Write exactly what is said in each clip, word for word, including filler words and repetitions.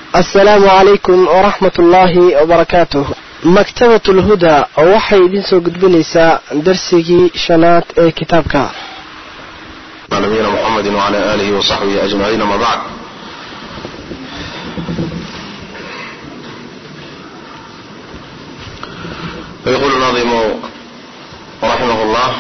السلام عليكم ورحمة الله وبركاته. مكتبة الهدى وحي دين سو قدبنيسا درسي شنات كتابك على نبينا محمد وعلى آله وصحبه أجمعين. ما بعد، فيقول الناظم رحمه الله: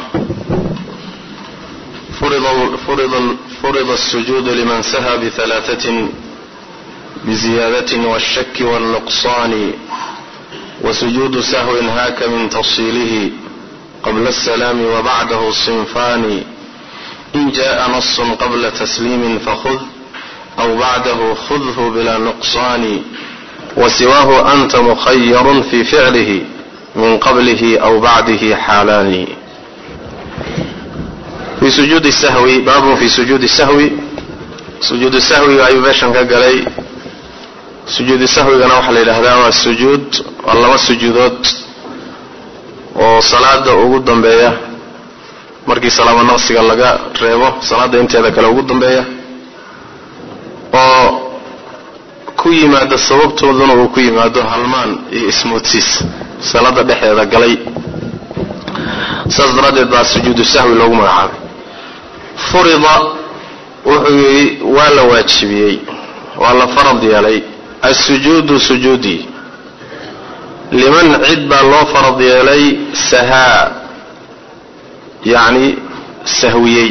فرض, فرض, فرض السجود لمن سهى بثلاثة بزيادة والشك والنقصان، وسجود سهو هاك من تفصيله قبل السلام وبعده صنفان، إن جاء نص قبل تسليم فخذ أو بعده خذه بلا نقصان، وسواه أنت مخير في فعله من قبله أو بعده حالان. في سجود السهو، باب في سجود السهو. سجود السهو أي باشن كقلي سجود السهو أنا وحل إلى هذا السجود والله السجودات وصلاة وجود بيا markii salaamo naqsiga laga reebo salaada inteeda kale ugu dambeeya oo ku yimaado sababtoodana uu ku yimaado halmaan iyo ismoodsiis salaada dhexdeeda galay. sadradeed baa sujuudu sahwi loogu magacaabay. furida wuxuu waa la waajibiyey, waa la farad yeelay as-sujuudu sujudi liman cid baa loo farad yeelay sahaa يعني سهويي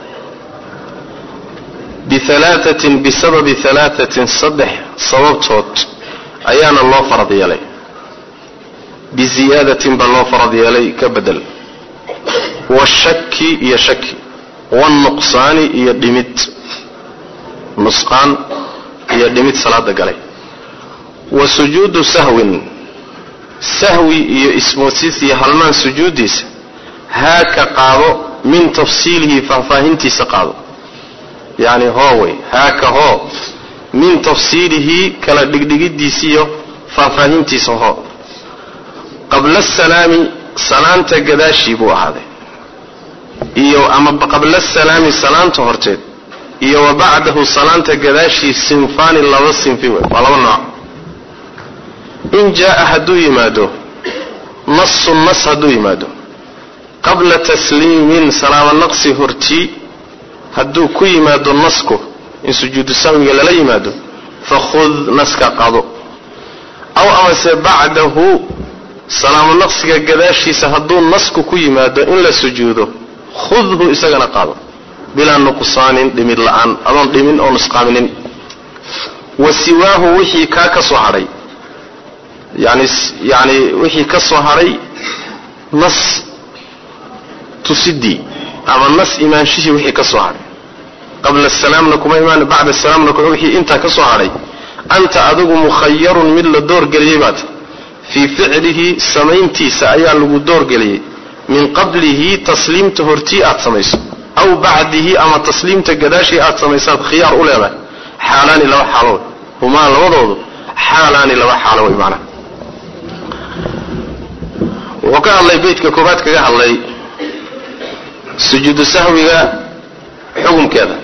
بثلاثة بسبب ثلاثة صدح صوبتوت أيان الله فرض يلي بزيادة بالله فرض يلي كبدل والشك يشك والنقصان يدمت نسقان يدمت صلاة قلي وسجود سهو سهوي اسموسيس يهلمان سجوديس هاك قاضو من تفصيله ففاهمتي سقاضو يعني هوي هاك هو من تفصيله كلا دقدقدي سيو ففاهمتي سهو قبل السلام سلامت قداشي بو هذا إيو أما قبل السلام سلامت هرتد إيو وبعده سلامت قداشي سنفان الله السنفي والله النوع. إن جاء هدو يمادو نص النص هدو يمادو قبل تسليم سلام النقص هرتي هدو كي مادو النسكو إن سجود السهو لا يمادو فخذ نسك قاضو أو أمس بعده سلام النقص قداشي سهدو النسكو كي مادو إلا سجوده خذه إساقنا قاضو بلا نقصان دمير لعان أظن دمين أو نسقامين. وسواه وحي كاكسو هري يعني يعني وحي كسو هري نص تسدي أما الناس إيمان شيء وحي كسوهري قبل السلام لكم إيمان بعد السلام لكم وحي أنت كسوهري أنت أدوك مخير من الدور قريبات في فعله سمينتي سأيان لك الدور قريب من قبله تسليم تهرتي أتسميس أو بعده أما تسليم تقداشي أتسميسات خيار أولى حالان لو حالون هما الوضوض حالان لو حالون معنا. وكان الله بيتك كوباتك قال الله سجود السهو حكم كذا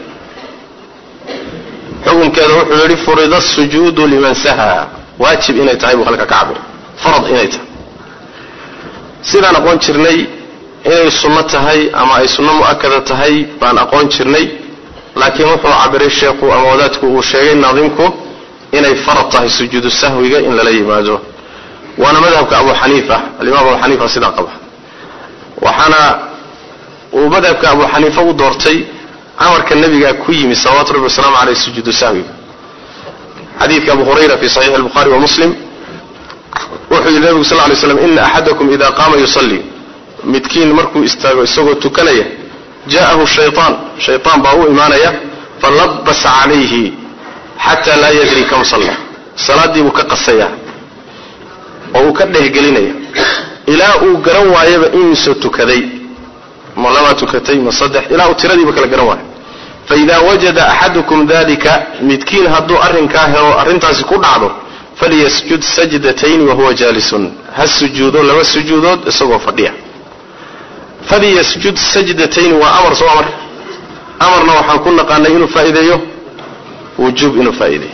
حكم كذا وحولي فرض السجود لمن سهى واجب إنه يتعيب وخلق كعبه فرض إنه يتعيب سيدان أقوان شرني إنه السنة تهي أما أي سنة مؤكدة تهي بان أقوان شرني لكن وحو عبر الشيخ وأموداتك وشيغين ناظمكو إنه فرض تهي سجود السهو إن لا يمازو. وأنا مذهبك أبو حنيفة الإمام أبو حنيفة سيدان قبه وحنا وبدأك أبو حنيفة ودورتي أمر كالنبي كويمي صلوات ربي والسلام عليه السجود السهوي. حديث أبو هريرة في صحيح البخاري ومسلم وحي النبي صلى الله عليه وسلم إن أحدكم إذا قام يصلي متكين مركو استغو تكنية جاءه الشيطان شيطان باو إيمانية فلبس عليه حتى لا يدري كم صلى صلاة دي مكقصية وكده قلينية إلى أقروا يبا إنسو تكذي ملما تكتي مصدح إلى أتردي بك القروان. فإذا وجد أحدكم ذلك متكين هدو أرن كاهر أرن تاسكون عضو فليسجد سجدتين وهو جالس هالسجود لما السجودات اسقوا فضيع فليسجد سجدتين وأمر سوى أمر أمرنا وحن كنا قالنا إنه فائدة وجوب إنه فائدة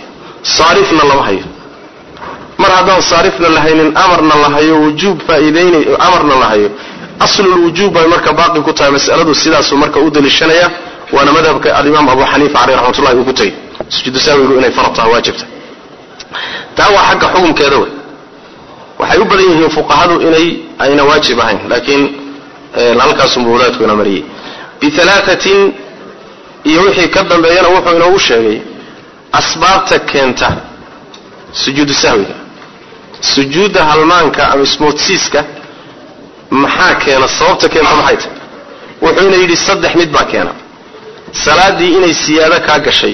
saarifna lama hayo mar haddaan saarifna lahaynin amarna la hayo wujuub faa'iideynay amarna la hayo aslul wujuub bay marka baaqi ku tahay mas'aladu sidaas marka u dalishanaya waana madhabka al-imam Abu Hanifa alayhi rahmatullahi ku tagay sujuud sahwigu inay farata waajibta taa waa xagga xukunkeeda waxay u badan yihiin fuqahadu inay ayna waajib ahayn laakiin halkaas muulaadku ina mariyay bi thalathatin iyo wixii ka dambeeyana wuxuu inoo sheegay asbaabta keenta sujuud sahwiga sujuuda halmaanka ama ismoodsiiska maxaa keena sababta keenta maxay tahay wuxuu inay yiri saddex mid baa keena salaadii inay siyaada ka gashay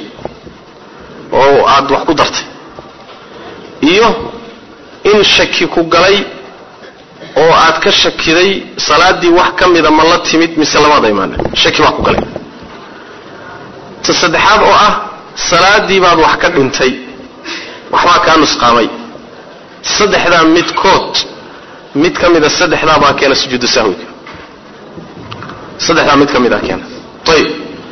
oo aad wax ku dartay iyo in shaki ku galay oo aad ka shakiday salaadii wax kamida ma la timid mise lamada iimaan shaki waa ku galay saddexaad oo ah salaadii baad wax ka dhintay waxba ka nusqaamay saddexda midkood mid kamida saddexda baa keena sujuud sahwiga saddexda mid kamida keena tayib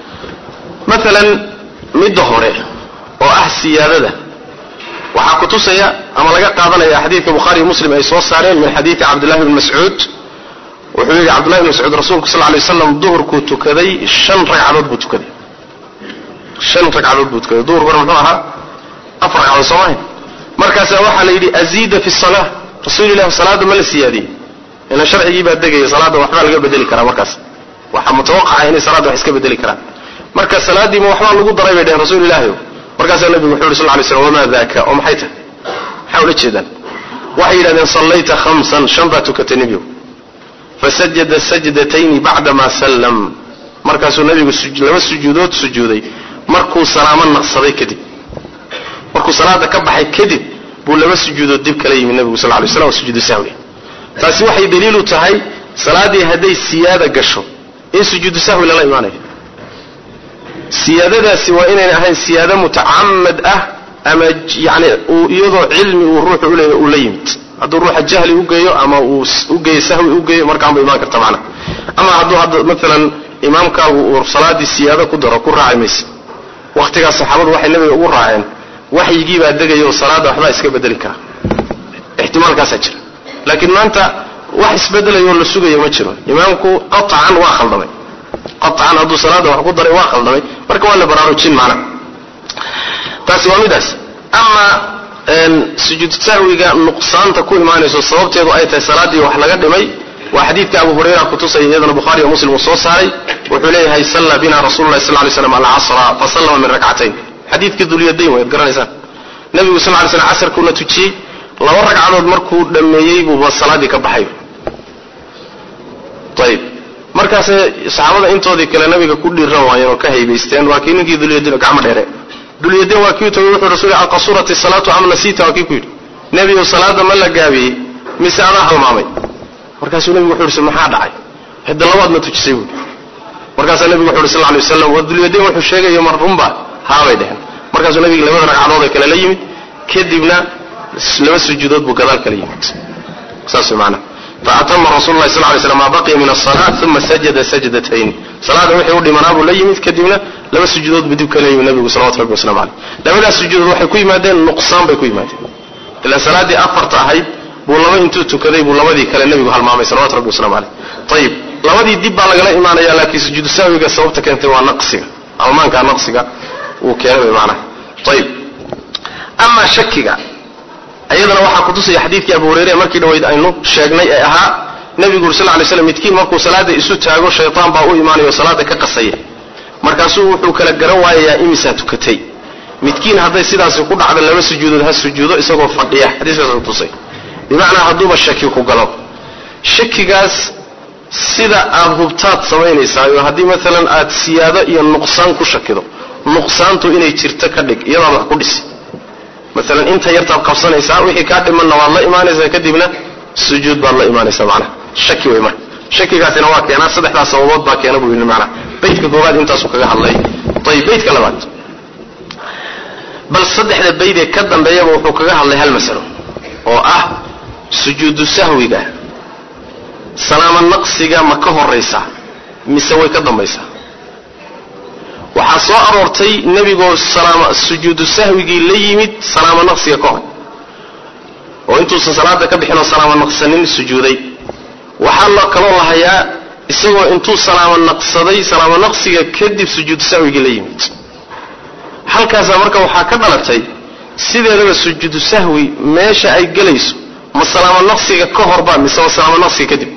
مثلا mid hore oo ah siyaadada waxa ku tusaya ama laga qaadanaya xadiiska Bukhari Muslim ay soo saareen min xadiiska Abdullah ibn Mas'ud wuxuu yiri Abdullah ibn Mas'ud rasuulku sallallahu alayhi wasallam duhurku tukaday shan ragcadood buu tukaday shan ragcadood buu tukaday duhur hore muxuu ahaa afar ragcadood soomahay markaas waxa la yiri azida fi salah rasuulillah salaada ma la siyaadi ina sharciga baa degay salaada waxba laga bedeli karaa markaas waxa mutawaqaa in salaada wax iska bedeli karaa marka salaadii ma waxba lagu daray bay rasuulillah markaas nabigu wuxuu sallallahu alayhi wasallam wama daaka oo maxay tahay xawla jeedan waxay yiraahdeen sallayta khamsan shamba tukatay nabigu fasajada sajdatayn ba'da ma sallam markaas nabigu laba sujuudood sujuuday markuu salaamo naqsaday kadib markuu salaada ka baxay kadib buu laba sujuudood dib kala yimid nabigu sallallahu alayhi wasallam sujuud sahwi taasi waxay daliil u tahay salaadii haday siyaada gasho in sujuud sahwi la iimaanay siyaadadaasi waa inay ahayn siyaada mutaammad ah ama yaani iyadoo cilmi uu ruuxu u leeyahay u leeyimid haduu ruuxa jahli u geeyo ama uu u geeyo sahwi u geeyo markaan bay iimaan kartaa macna ama haduu hadda midalan imaamka uu salaadi siyaada ku daro ku raacimays waqtiga saxaabadu waxay nabiga ugu raaceen waxyigii baa degayo salaada waxba iska bedeli kara ihtimaalkaas jira laakiin maanta wax isbedelayo la sugayo ma jiro imaamku qat'an waa khaldamay qat'an haduu salaada wax ku daray waa khaldamay marka waa la baraarujin macna taasi waa midaas ama sujuud sahwiga nuqsaanta ku iimaanayso sababteedu ay tahay salaadii wax laga dhimay waa xadiidka Abu Hurayra ku tusay iyadana Bukhari iyo Muslim soo saaray wuxuu leeyahay salla bina rasuulullah sallallahu alayhi wasallam al-asra fa sallama min rak'atayn xadiidkii duliyadayn way garanaysan nabigu sallallahu alayhi wasallam asarku la tujiyay laba ragcadood markuu dhameeyay buu salaadii ka baxay tayib markaas saxaabada intoodii kale nabiga ku dhiiran waayeen oo ka haybeysteen waa kiinkii duliyadina gacmo dheere duliyadii waa kii tuu wuxuu rasuul ah qasurati salatu am nasita waa kii ku yiri nabiga salaada ma la gaabiyay mise ana halmaamay markaas nabigu wuxuu rasuul maxaa dhacay hada labaad ma tujisay markaas nabigu wuxuu sallallahu alayhi wasallam waa duliyadii wuxuu sheegay mar rumba haabay dhahan markaas nabiga labada ragcadood kale la yimid kadibna laba sujuudood buu gadaal kala yimid saas macna فأتم رسول الله صلى الله عليه وسلم ما بقي من الصلاة ثم سجد سجدتين صلاة وحي ودي منابو ليمت كدبنا لما سجدود بدو كلام النبي صلى الله عليه وسلم عليه لما سجدود وحي كوي مادين نقصان بكوي مادين إلا صلاة دي أفرت أحيب بولما انتو تكذيب ولما دي كلام النبي وحالمامي صلى الله عليه وسلم عليه طيب لما دي دب على قلاء إيمانا يا لكي سجود ساويك سوابتك انت ونقصك ألمان كان نقصك وكلام بمعنى طيب أما شكك ayadana waxa ku tusay xadiidkii Abu Hurayra markii dhawayd aynu sheegnay ee ahaa nabigu sallallahu alayhi wasallam midkiin markuu salaada isu taago shaytaan baa u iimaanayo salaada ka qasaya markaasuu wuxuu kala garan waayaa imisa tukatay midkiin haday sidaas ku dhacdo laba sujuudood ha sujuudo isagoo fadhiya xadiiskaas uu tusay bimaana haduuba shaki ku galo shakigaas sida aad hubtaad sameynaysaa iyo hadii midalan aad siyaado iyo nuqsaan ku shakido nuqsaantu inay jirto ka dhig iyadoo wax ku dhis مثلا انت يرتب قبسانيسا وحي كادمنا والله ايمانيسا كدبنا سجود بالله ايمانيسا معنا شكي ويمان شكي قاسنا waa keena saddexda sababood baa keena buu macna beedka goobaad inta soo kaga hadlay tayib beedka labaad bal saddexda beedee ka dambeeyay wuxuu kaga hadlay hal mas'alo oo ah sujuudu sahwiga salaama naqsiga ma ka horeysa mise way ka dambaysaa waxaa soo aroortay nebigoo salaama sujuudu sahwigii la yimid salaamo naqsiga ka hor oo intuusan salaada ka bixin oo salaamo naqsanin sujuuday waxaa loo kaloo lahayaa isagoo intuu salaamo naqsaday salaamo naqsiga kadib sujuudu sahwigii la yimid halkaasa marka waxaa ka dhalatay sideedaba sujuudu sahwi meesha ay gelayso ma salaamo naqsiga ka horba mise salaamo naqsiga kadib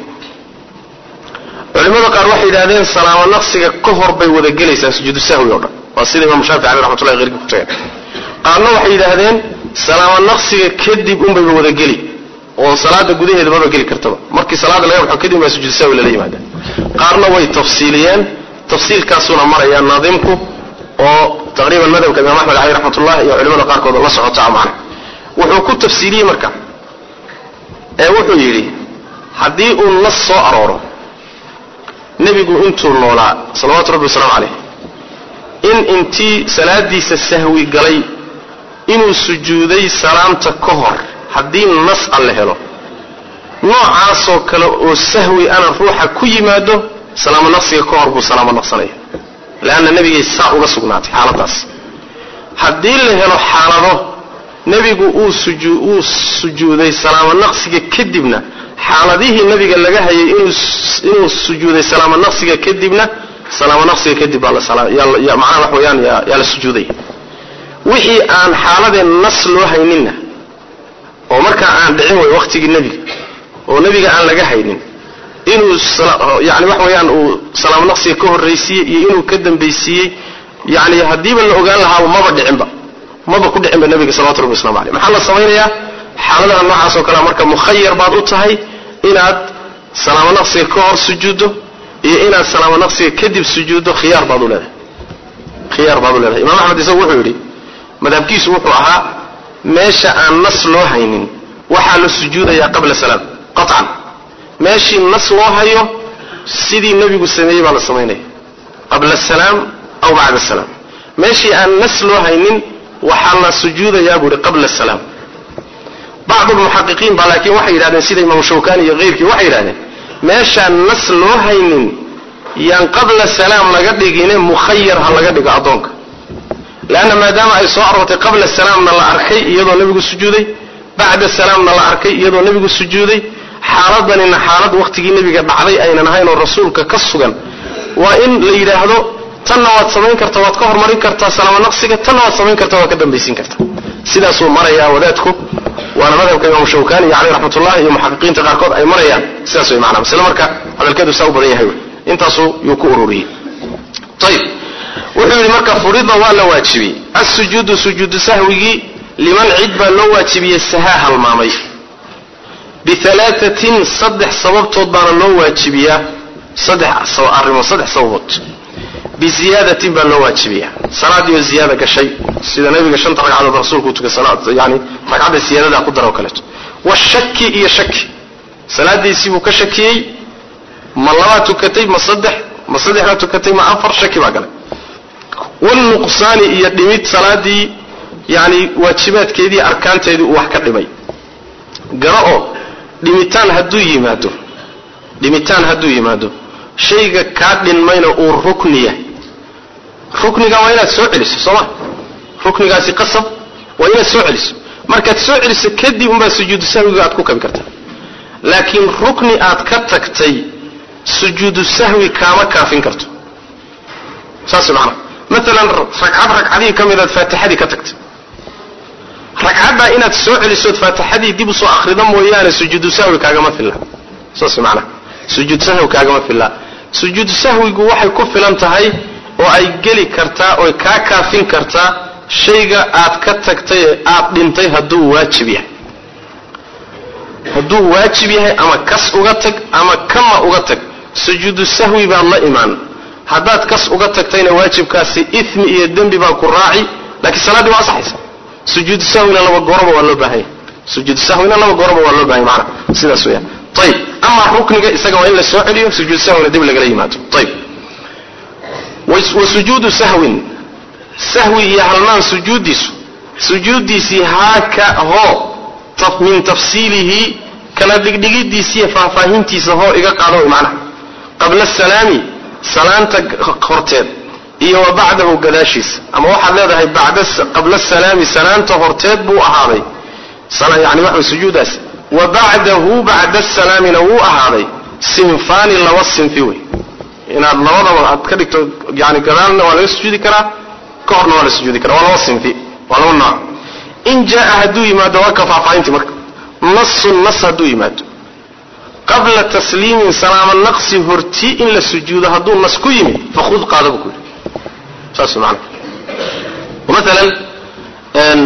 culimada qaar waxay yidhaahdeen salaamo naqsiga ka hor bay wada gelaysaa sujuudu sahwi oo dhan waa sida imaam shaafici alayhi raxmatullahi ghayrkii ku tagay qaarna waxay yidhaahdeen salaamo naqsiga kadib unbayba wada geli oo salaada gudaheeda maba geli kartaba markii salaada laga baxo kadib baa sujuudu sahwi lala yimaada qaarna way tafsiiliyeen tafsiilkaasuna maraya naadimku oo taqriiban madhabka imaam axmed alayhi raxmatullahi iyo culimada qaarkood la socota macna wuxuu ku tafsiiliyey marka ee wuxuu yidhi haddii uu nas soo arooro nebigu intuu noolaa salawaatu rabbi wasalaamu calayh in intii salaadiisa sahwi galay inuu sujuuday salaamta ka hor haddii nas alle helo noocaasoo kale oo sahwi ana ruuxa ku yimaado salaamo naqsiga ka hor buu salaamo naqsanaya leanna nebigay saa uga sugnaatay xaaladaas haddii la helo xaalado nebigu uu sujuu uu sujuuday salaamo naqsiga kadibna xaaladihii nabiga laga hayay inuu inuu sujuuday salaamo naqsiga kadibna salaamo naqsiga kadib baa la salaam ya macna wax weeyaan ya ya la sujuuday wixii aan xaaladeen nas loo hayninna oo marka aan dhicin way waqtigii nabiga oo nabiga aan laga haynin inuu yaani wax weeyaan uu salaamo naqsiga ka horreysiyay iyo inuu ka dambeysiyay yaani hadiiba la ogaan lahaa maba dhicinba maba ku dhicinba nabiga sallallahu alayhi wasallam maxaa la sameeyaa xaaladaha noocaas oo kale marka mukhayyar baad u tahay inaad salaamo naqsiga ka hor sujuudo iyo inaad salaamo naqsiga kadib sujuudo khiyaar baad u leedahay khiyaar baad u leedahay imaam axmed isagu wuxuu yidhi madhabkiisu wuxuu ahaa meesha aan nas loo haynin waxaa la sujuudayaa qabla salaam qatcan meeshii nas loo hayo sidii nebigu sameeyey baa la samaynaya qabla salaam aw bacda salaam meeshii aan nas loo haynin waxaa la sujuudayaa buu yidhi qabla salaam بعض المحققين لكن waxay yiraahdeen sida Imam Shawkani iyo qeyrkii waxay yiraahdeen meesha nas loo haynin yan qabla salaam laga dhigine mukhayyar ha laga dhigo adoonka laana maadaama ay soo arortay qabla salaamna la arkay iyadoo nabigu sujuuday bacda salaamna la arkay iyadoo nabigu sujuuday xaaladana xaalad waqtigii nabiga dhacday aynan ahayn oo rasuulka ka sugan waa in la yiraahdo tanna waad samayn kartaa waad ka hormarin kartaa salaamo naqsiga tanna waad samayn kartaa waad ka dambaysin kartaa sidaas uu maraya wadaadku وانا مذهب امام شوكاني عليه رحمه الله iyo muhaqiqiinta qaarkood ay marayaan sidaas way macna isla marka hadalkeedu saa u badan yahay intaasu uu ku ururiyay tayib wuxuu yiri marka furida waa la waajibi as-sujuud sujuud sahwigi liman idba loo waajibiyay sahaa halmaamay bi thalathatin sadh sababtood baa loo waajibiyaa sadh soo arimo sadh sababood bi ziyadatin baa loo waajibiyaa salaad iyo ziyada gashay sida nabiga shanta ragcadood rasuulku tuka salaad yaani ragcada ziyadada ku daro kale wa shakki iyo shakki salaadiisi buu ka shakiyay ma laba tukatay ma saddex ma saddex tukatay ma afar shakki baa galay wal nuqsaani iyo dhimid salaadii yaani waajibaadkeedii arkaanteedii wax ka dhimay garao dhimitaan haduu yimaado dhimitaan haduu yimaado shayga ka dhinmayna uu rukniya rukniga waa inaad soo celiso sooma ruknigaasi qasab waa inaad soo celiso markaad soo celiso kadib umba sujuudu sahwiga aad ku kabi kartaa laakiin rukni aad ka tagtay sujuudu sahwi kaama kaafin karto saas macna مثلا ركعه ركعتي كميدad faatixadii ka tagtay ragcada inaad soo celiso faatixadii dib u soo akhrido mooyaane sujuudu sahwi kaaga ma filna saas macna sujuud sahwi kaaga ma filna sujuud sahwigu waxay ku filan tahay oo ay gali kartaa oo ka kaafin kartaa shayga aad ka tagtay aad dhintay haduu waajib yahay haduu waajib yahay ama kas uga tag ama kama uga tag sujuud sahwi baa la iimaan hadaad kas uga tagtayna waajibkaasi ithmi iyo dambi baa ku raaci laakiin salaadu waa saxaysa sujuud sahwina laba goorba waa loo baahay sujuud sahwina laba goorba waa loo baahay macna sidaas weeyaan طيب اما ركنك isaga waa in la soo celiyo sujuud sahwina dib laga yimaado طيب وسجود سهو سهو يهلمان سجوديس سجوديسي هاكا هو من تفصيله كلا دغدغيديسي فافاهنتيسا هو iga qaado macna قبل السلام سلامتا qorteed iyo wa bacdahu gadaashiis ama waxaad leedahay bacda qabla salaami salaanta horteed buu ahaaday sala yani waxa sujuudaas wa bacdahu bacda salaamina wuu ahaaday sinfaani laba sinfi wey inaad labadaba aad ka dhigto yani gadaalna waa laga sujuudi karaa ka horna waa la sujuudi karaa waa laba sinfi waa laba nooc in jaa hadduu yimaado waa ka faahfaahinti marka nasu nas hadduu yimaado qabla tasliimin salaama naqsi horti in la sujuudo hadduu nas ku yimid fakhud qaadabu ku saas macna مثلا ان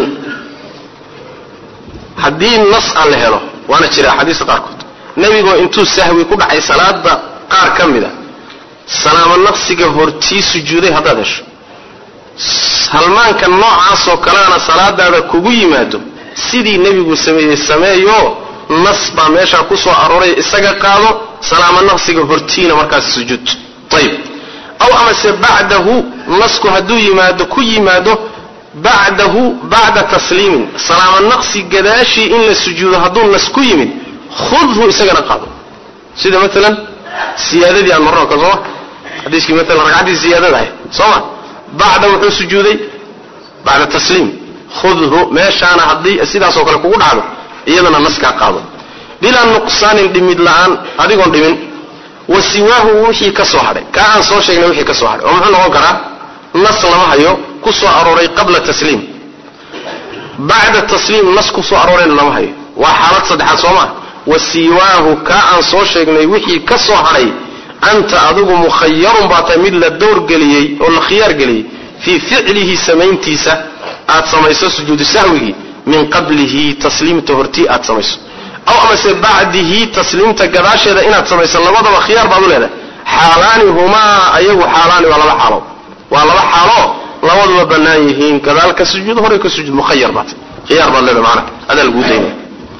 haddii nas aan la helo waana jira xadiis qaarkood nabigu intuu sahwi ku dhacay salaada qaar kamida salaama naqsiga hortii sujuuday haddaad hesho halmaanka noocaas oo kaleana salaadaada kugu yimaado sidii nabigu sameeyay sameeyo nas baa meesha ku soo arooray isaga qaado salaama naqsiga hortiina markaas sujuud tayib aw ama se ba'dahu nasku hadduu yimaado ku yimaado ba'dahu ba'da tasliimin salaama naqsi gadaashi in la sujuudo hadduu nas ku yimid khudhu isagana qaado sida mesela siyaadadii aan marno ka soo hadiiskii mesela ragcadii siyaadada ah soo ba'da wuxuu sujuuday ba'da tasliim khudhu meeshaana hadii sidaas oo kale kugu dhacdo iyadana naska qaado bila nuqsaanin dhimid la'aan adigoon dhimin wasiwaahu wixii ka soo haray ka aan soo sheegnay wixii ka soo haray oo muxuu noqon karaa nas lama hayo ku soo arooray qabla tasliim ba'da tasliim nas ku soo arooray lama hayo waa xaalad saddexaad Soomaa wasiwaahu ka aan soo sheegnay wixii ka soo haray anta adigu mukhayyarun baata mid la door galiyay oo la khiyaar galiyay fi fi'lihi samayntiisa aad samayso sujuud sahwihi min qablihi tasliimta horti aad samayso aw ama se ba'dihi tasliimta gadaasheeda inaad samayso labadaba khiyaar baad u leedahay xaalaani huma ayagu xaalaani waa laba xaalo waa laba xaalo labaduba banaan yihiin gadaalka sujuud hore ka sujuud mukhayyar baad khiyaar baad leedahay macna hada lagu deeyay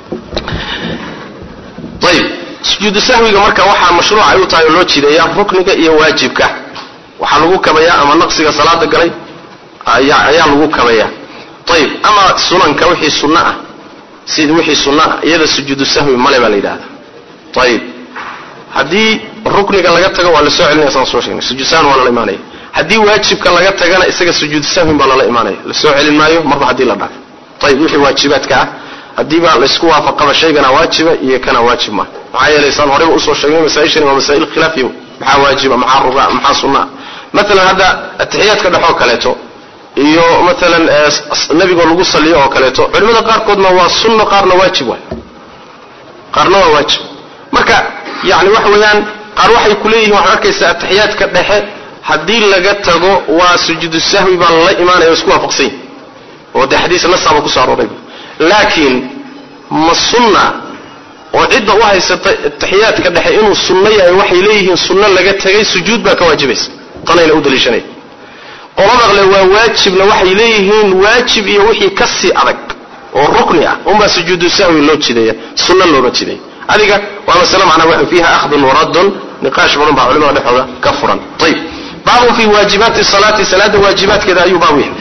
طيب سجود سهوiga marka waxa mashruuc ay u tahay loo jideeyaa rukniga iyo waajibka waxa lagu kabaya ama naqsiga salaada galay ayaa ayaa lagu kabaya طيب ama sunanka wixii sunna ah sida wixii sunna iyada sujuud sahwi male baa leeyahay طيب hadii rukniga laga tago waa la soo celinaya san soo sheegnay sujuud sahwi waa la iimaanay hadii waajibka laga tagana isaga sujuud sahwi baa la iimaanay la soo celin maayo marba hadii la dhaaf طيب wixii waajibaadka hadii baa la isku waafaqaba shaygana waajiba iyo kana waajib ma maxay yeelaysan hore u soo sheegnay masaa'ishan waa masaa'il khilaafiyo maxaa waajiba maxaa ruga maxaa sunna مثلا hada athiyaadka dhaxo kaleeto iyo مثلا nabiga lagu saliyo oo kaleeto culimada qaar koodna waa sunna qaarna waajib waa qaarna waa waajib marka yaani wax weeyaan qaar waxay ku leeyihiin wax arkaysa athiyaadka dhaxe hadii laga tago waa sujuud sahwi baa la iimaanayo isku waafaqsan oo de xadiis nasaba ku soo arooray laakiin ma sunna oo cidda u haysata tahiyaadka dhaxe inuu sunna yahay waxay leeyihiin sunna laga tagay sujuud baa ka waajibaysa tanayna u dalishanay qolada waa waajibna waxay leeyihiin waajib iyo wixii ka sii adag oo rukni ah uma sujuud sahwi loo jideeya sunna loo jideeya adiga waa mas'ala macna waxa fiiha akhdun wa raddun niqaash badan baa culimada dhexdooda ka furan tayib baabu fi waajibaati salati salada waajibaadkeeda ayuu baabu yahay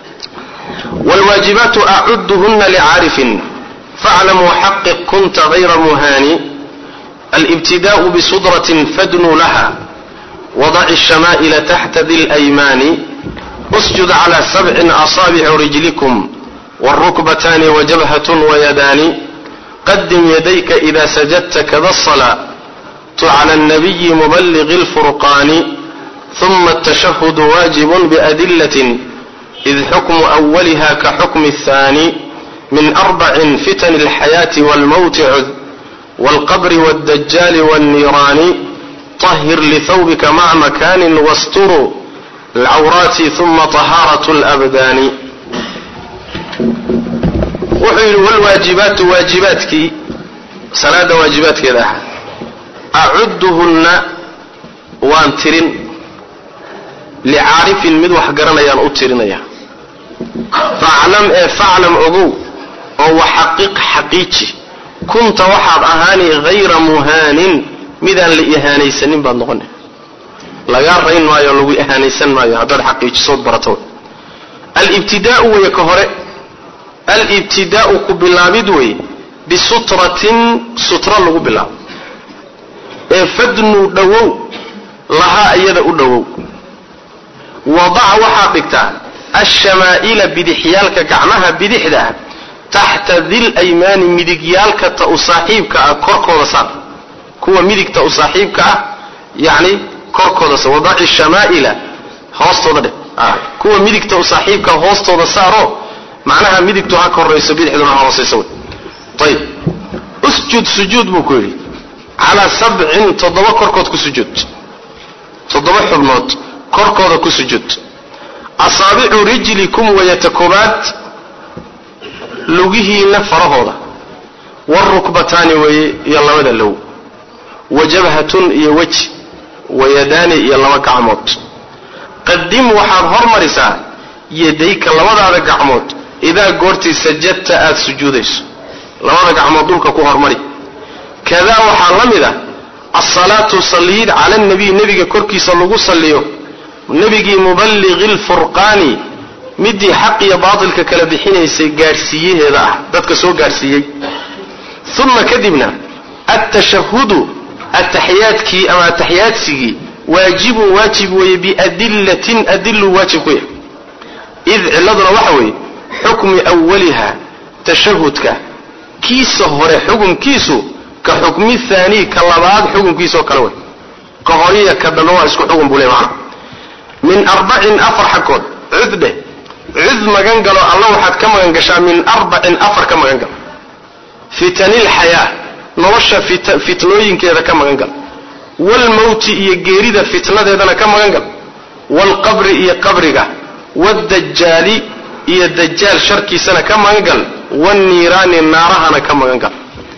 والواجبات أعدهن لعارف فاعلم وحقق كنت غير مهاني الابتداء بصدرة فادنوا لها وضع الشمائل تحت ذي الأيمان اسجد على سبع أصابع رجلكم والركبتان وجبهة ويدان قدم يديك إذا سجدت كذا الصلاة على النبي مبلغ الفرقان ثم التشهد واجب بأدلة إذ حكم أولها كحكم الثاني من أربع فتن الحياة والموت عذ والقبر والدجال والنيران طهر لثوبك مع مكان واستر العورات ثم طهارة الأبدان وحيل والواجبات واجباتك صلاة واجباتك ذا أعدهن وانترن لعارف مدوح قرنيان أترنيا فاعلم ايه فاعلم أبو أو حقق حقيقي كنت وحد أهاني غير مهان مذا لإهاني سنين بعد نغني لا يرين ما يلوي إهاني سن ما يهدر حقيقي صوت برطول الابتداء ويكهرئ الابتداء كبلابدوي بسطرة سطرة لغو بلاب ايه فدنو دوو لها ايدا ادوو wadac waxaad dhigtaa alshamaa'ila bidixyaalka gacmaha bidixda ah taxta dil aymaani midigyaalka ta u saaxiibka ah korkooda saar kuwa midigta u saaxiibka ah yani korkooda saar wadaci shamaa'ila hoostooda dheh kuwa midigta u saaxiibka hoostooda saaro macnaha midigtu ha korayso bidixduna ha hoosayso ayib usjud sujuud buu ku yidhi calaa sabcin toddoba korkood ku sujuud toddoba xubnood korkooda ku sujuud asaabicu rijlikum wayata koobaad lugihiina farahooda warukbataani weye iyo labada low wajabhatun iyo weji wayadaani iyo laba gacmood qadim waxaad hormarisaa yadayka labadaada gacmood idaa goortii sajadta aad sujuudayso labada gacmood dhulka ku hormari kadaa waxaa la mid ah asalaatu saliid cala nabiy nebiga korkiisa lagu saliyo nebigii muballighi lfurqaani midii xaq iyo baatilka kala bixinaysay gaadhsiiyaheeda ah dadka soo gaadhsiiyey uma kadibna atashahudu ataxiyaadkii ama ataxiyaadsigii waajibun waajib weeye biadillatin adillu waajib ku yahay id ciladuna waxa weeye xukmi awaliha tashahudka kiisa hore xukunkiisu ka xukmi haani ka labaad xukunkiisoo kale wey ka horiya ka dambe waa isku xukun buu le macna min arbacin afar xaggood cudde cud magan galo alla waxaad ka magan gashaa min arbacin afar ka magan galo fitanilxayaa nolosha fitnooyinkeeda ka magan gal waalmawti iyo geerida fitnadeedana ka magan gal waalqabri iyo qabriga waaddajaali iyo dajaal sharkiisana ka magan gal waalniiraani naarahana ka magan gal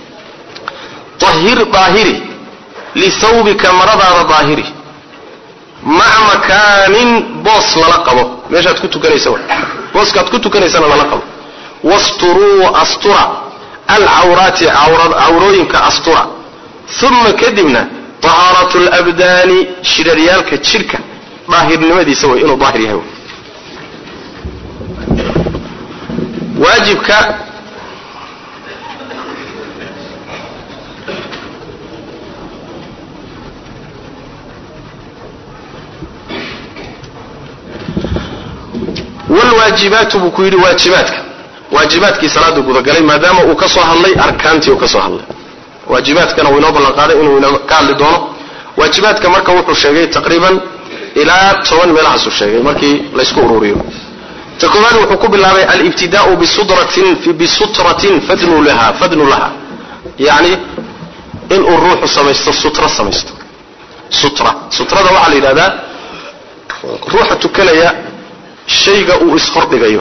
tahir daahiri lisawbika maradaada daahiri maca makaanin boos lala qabo meeshaad ku tukanaysa wa booskaad ku tukanaysana lala qabo wasturuu astura alcawraati cawrooyinka astura uma kadibna tahaaratu labdaani shiraryaalka jidhka daahirnimadiisa way inuu daahir yahay waajibka walwaajibaatu buu ku yidhi waajibaadka waajibaadkii salaada gudagalay maadaama uu ka soo hadlay arkaantii uu ka soo hadlay waajibaadkana uu inoo ballan qaaday inuu inoo ka hadli doono waajibaadka marka wuxuu sheegay taqriiban ilaa toban meelahaasuu sheegay markii laysku ururiyo ta koowaad wuxuu ku bilaabay alibtidaa'u bisutratin bisutratin fadnu laha fadnu laha yacni inuu ruuxu samaysto sutra samaysto sutra sutrada waxaa la yidhahdaa ruuxa tukanaya shayga uu ishordhigayo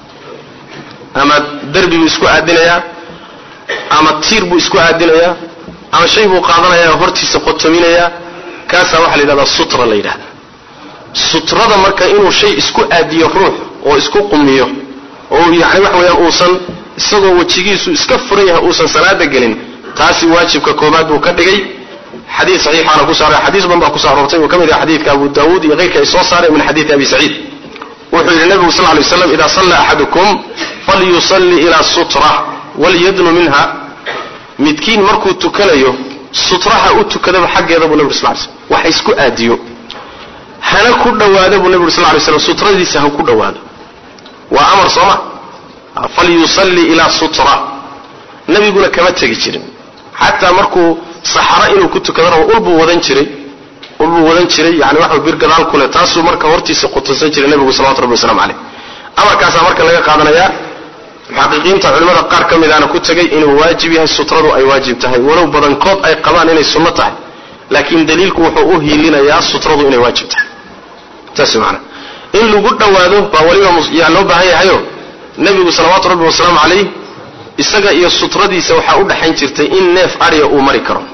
ama derbi buu isku aadinayaa ama tiir buu isku aadinayaa ama shay buu qaadanayaa hortiisa qotominayaa kaasaa waxaa la yidhahdaa sutra la yidhahdaa sutrada marka inuu shay isku aadiyo ruux oo isku qumiyo oo yani waxa weeyaan uusan isagoo wejigiisu iska furan yahay uusan salaada gelin taasi waajibka koobaad buu ka dhigay xadiis saxiixaana ku saaray xadiis badan baa ku soo aroortay oo ka mid ah xadiidka abu daawuud iyo keyrka ay soo saareen min xadiidi abi saciid wuxuu yidhi nabigu sal ly waslam idaa salla axadukum falyusalli ilaa sutra walyadnu minha midkiin markuu tukanayo sutraha u tukadaba xaggeeda buu nabig sal ly slm wax isku aadiyo hana ku dhowaado buu nabigu sal ly slam sutradiisa ha ku dhowaado waa amar sooma falyusalli ilaa sutra nabiguna kama tegi jirin xataa markuu saxaro inuu ku tukadana ulbuu wadan jiray ulbuu wadan jiray yani waxa bir gadaal kule taasuu marka hortiisa qutusan jiray nabigu salawatu rabbi wasalaamu caleyh amarkaasaa marka laga qaadanayaa muxaqiqiinta culimmada qaar ka midaana ku tegay inuu waajib yahay sutradu ay waajib tahay walow badankood ay qabaan inay sunno tahay laakiin daliilku wuxuu u hiilinayaa sutradu inay waajib tahay taas macna in lagu dhowaado baa waliba yaa loo baahan yahayo nabigu salawaatu rabbi wasalaamu caleyh isaga iyo sutradiisa waxaa u dhaxayn jirtay in neef adhiya uu mari karo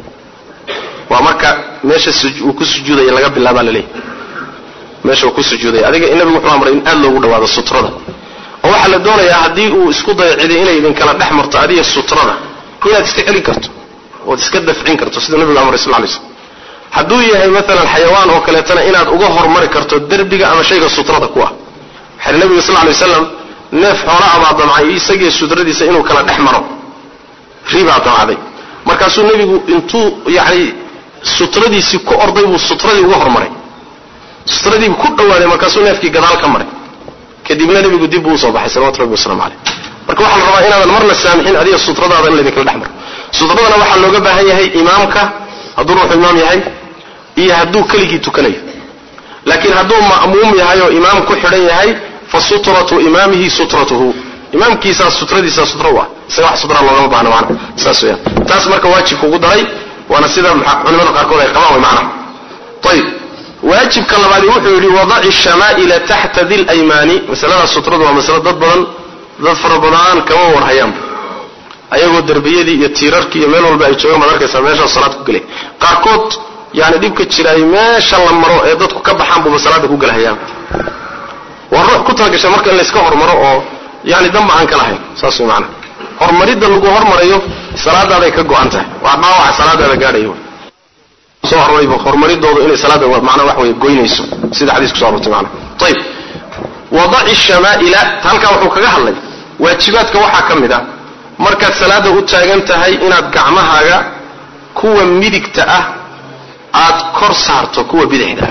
waa marka meesha uu ku sujuudaya laga bilaabaa laleeyahy meesha uu ku sujuudaya adiga nabigu wuxuu amray in aad loogu dhowaado sutrada oo waxaa la doonayaa haddii uu isku dayiciday inay idin kala dhex marto adiga sutrada inaad iska celin karto ood iska dafcin karto sida nabigu amray sal lay slm hadduu yahay maalan xayawaan oo kaleetana inaad uga hormari karto derbiga ama shayga sutrada ku ah waxaa nabiga sal lay wasalam neef xoola abaa damcay isagii sutradiisa inuu kala dhex maro ribaa damcday markaasuu nebigu intuu yani sutradiisii ku orday buu sutradii uga hormaray sutradii ku dhawaaday markaasuu neefkii gadaal ka maray kadibna nabigu dib uu soo baxay sallallahu alayhi wasallam marka waxa la rabaa inaadan marna saamixin adiga sutradaada in la idin kala dhaxmaro sutradana waxa looga baahan yahay imaamka hadduu ruux imaam yahay iyo hadduu keligii tukanayo laakiin hadduu ma'muum yahay oo imaam ku xidhan yahay fa sutratu imaamihi sutratuhu imaamkiisa sutradiisa sutra waa isaga wax sutra looga baahna macna saas weeyaan taas marka waajib ugu daray waana sida culimada qaarkood ay qabaan macna tayib waajibka labaad wuxuu yiri wada'i shamaa'ila tahta dhil aymani masalada sutradu waa mas'ala dad badan dad fara badan kama warhayaan ayagoo darbiyadii iyo tiirarkii iyo meel walba ay joogaan madarkaysa meesha salaad ku galay qaarkood yaani dibka jiray meesha la maro ee dadku ka baxaan buu salaada ku galahayaan waa ruux ku talagashay marka in la iska hormaro oo yaani damba aan kala hayn saas weey macna hormaridda lagu hormarayo salaadaada ka go'an tahay waa dhaawac salaadaada gaadhayo soo hormaray hormaridoodu inay salaada macna wax way goynayso sida xadiisku soo arortay macna tayib wada'i shamaa'ila halka wuxuu kaga hadlay waajibaadka waxa kamid ah marka salaada u taagan tahay inaad gacmahaaga kuwa midigta ah aad kor saarto kuwa bidixda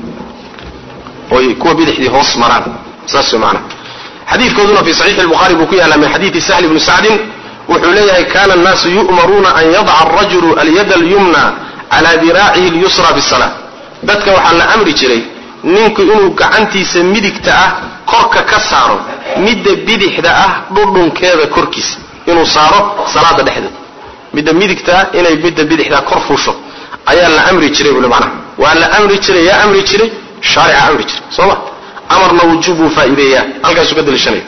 oo kuwa bidixdii hoos maraan saas macna xadiidkooduna fi sahih al-bukhari buu ku yaala min hadith sahl ibn sa'd wuxuu leeyahay kana an-nas yu'maruna an yad'a ar-rajulu al-yad al-yumna ala dira'ihi al-yusra fi as-salah dadka waxa la amri jiray ninku inuu gacantiisa midigta ah korka ka saaro midda bidixda ah dhudhunkeeda korkiisa inuu saaro salaada dhexdeeda midda midigta inay midda bidixda kor fuusho ayaa la amri jiray wala macna waa la amri jiray ya amri jiray shari'a amri jiray soo amarna wujubu faa'iideeya halkaas uga dalishanay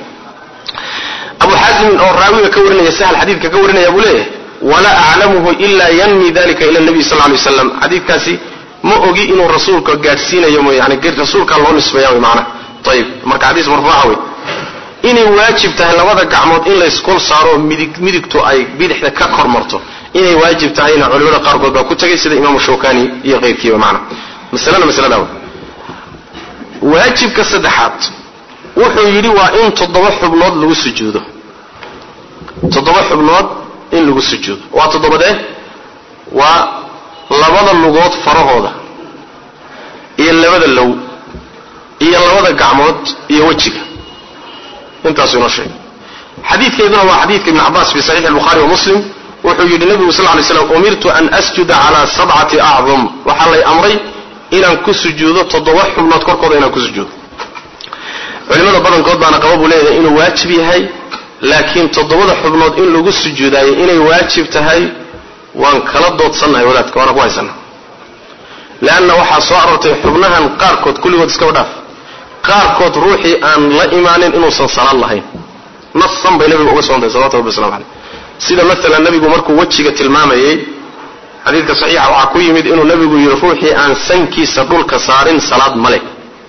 Abu Hazim oo raawiga ka warinaya sahal xadiidka ka warinaya buu leeyahay wala a'lamuhu illa yanmi dhalika ila nabi sallallahu alayhi wasallam xadiidkaasi ma ogi inuu rasuulka gaarsiinayo mo yaani geer rasuulka loo nisbeeyo macna tayib marka xadiis marfuuca way inay waajib tahay labada gacmood in la isku saaro midig midigtu ay bidixda ka kormarto inay waajib tahay in culimada qaar go'do ku tagay sida Imam Shawkani iyo qeyrkiiba macna masalada masalada waajibka saddexaad wuxuu yiri waa in toddoba xubnood lagu sujuudo toddoba xubnood in lagu sujuudo waa toddobade waa labada lugood farahooda iyo labada low iyo labada gacmood iyo wajiga intaas inoo sheeg xadiidkeeduna waa xadiidka ibn Abbas fi sahih al-Bukhari wa Muslim wuxuu yiri nabiga sallallahu alayhi wasallam umirtu an asjuda ala sab'ati a'zam waxa lay amray inaan ku sujuudo toddoba xubnood korkooda inaan ku sujuudo culimada badankood baana qabo buu leeyahay inuu waajib yahay laakiin toddobada xubnood in lagu sujuudayo inay waajib tahay waan kala doodsanahay wadaadka waana ku haysana laana waxa soo arortay xubnahan qaarkood kulligood iska wadhaaf qaarkood ruuxii aan la imaanin inuu san salaad lahayn nasan bay nabiga uga soo dhantay sallallahu alayhi wasallam sida mesela nabigu markuu wajiga tilmaamayay xadiidka saxiixa waxa ku yimid inuu nabigu yiri ruuxii aan sankiisa dhulka saarin salaad male